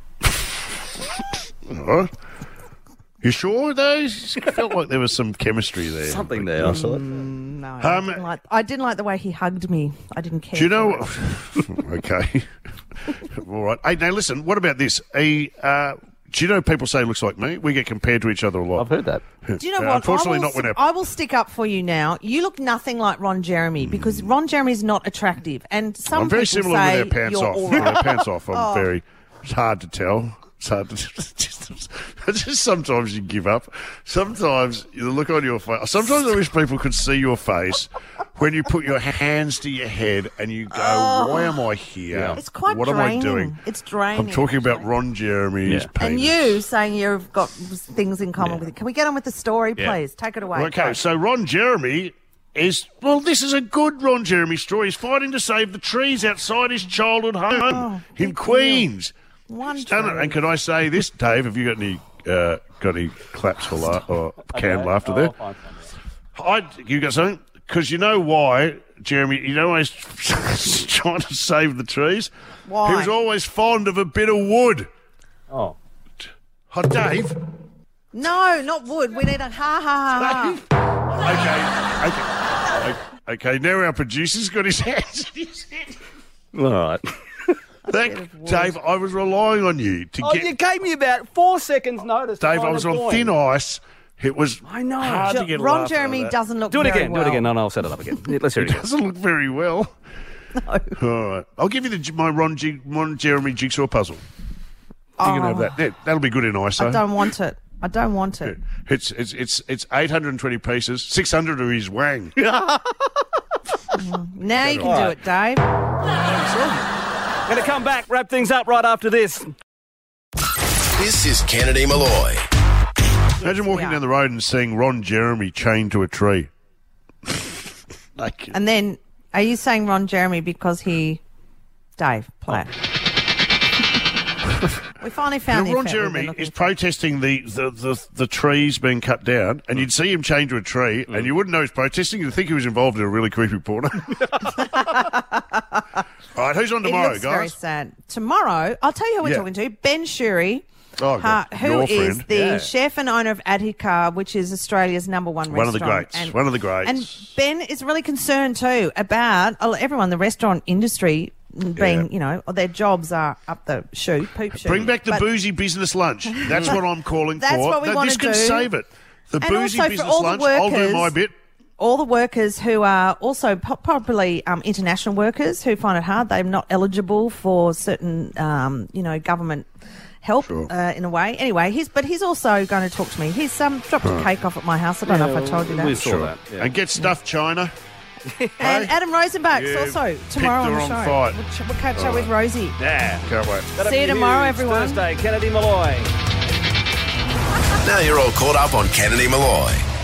All right. You sure, though? It felt like there was some chemistry there. Something there, I thought. No, I didn't like the way he hugged me. I didn't care. Do you know? for it. Okay. All right. Hey, now listen. What about this? Do you know people say he looks like me? We get compared to each other a lot. I've heard that. Do you know what? Unfortunately, not when I will stick up for you now. You look nothing like Ron Jeremy because Ron Jeremy's not attractive, and some I'm very people similar say with our pants you're off. all With right. our pants off. I'm Oh. very. It's hard to tell. It's hard to just sometimes you give up. Sometimes the look on your face. Sometimes I wish people could see your face when you put your hands to your head and you go, "Why am I here? It's quite what draining. am I doing?" It's draining. I'm talking about Ron Jeremy's penis. And you saying you've got things in common with it. Can we get on with the story, Yeah. please? Take it away. Okay, so Ron Jeremy is, well, this is a good Ron Jeremy story. He's fighting to save the trees outside his childhood home in Queens. He's done it. And can I say this, Dave? Have you got any claps for or canned laughter there? You got something? Because you know why, Jeremy? You know why he's trying to save the trees? Why? He was always fond of a bit of wood. Oh, Dave. No, not wood. We need a ha ha ha. Okay. Now our producer's got his hands in his head. all right. Dave, I was relying on you to get. You gave me about 4 seconds notice. Dave, I was on thin ice. It was hard to get Ron laughter Jeremy out of that. doesn't look Do it very again. well. Do it again. No, I'll set it up again. Let's hear it It again. doesn't look very well. No. All right. I'll give you my Ron Jeremy jigsaw puzzle. You can have that. Yeah, that'll be good in ISO. I don't want it. I don't want it. It's 820 pieces. 600 are his wang. Now you can do it, Dave. Going to come back, wrap things up right after this. This is Kennedy Malloy. Imagine walking down the road and seeing Ron Jeremy chained to a tree. And then, are you saying Ron Jeremy because Dave, play it. We finally found Ron Jeremy is protesting the trees being cut down, and you'd see him chained to a tree, and you wouldn't know he's protesting. You'd think he was involved in a really creepy porno. All right, who's on tomorrow, It looks guys? very sad. Tomorrow, I'll tell you who we're talking to. Ben Shuri, Oh, good. who Your is friend. the chef and owner of Adhikar, which is Australia's #1 restaurant. One of the greats. One of the greats. And Ben is really concerned too about everyone in the restaurant industry being, their jobs are up the chute, poop chute. Bring back the But- boozy business lunch. That's what I'm calling That's for. what we wanna This can do. save it. The And boozy also for business all the lunch, I'll do workers- my bit. All the workers who are also probably international workers who find it hard, they're not eligible for certain, government help in a way. Anyway, he's also going to talk to me. He's dropped a cake off at my house. I don't know if I told you that. We saw that. Yeah. And get stuffed China. And Adam Rosenbach's You also tomorrow on the picked the show. wrong fight. We'll catch up with Rosie. Yeah, can't wait. See you tomorrow, Huge everyone. Thursday, Kennedy Malloy. Now you're all caught up on Kennedy Malloy.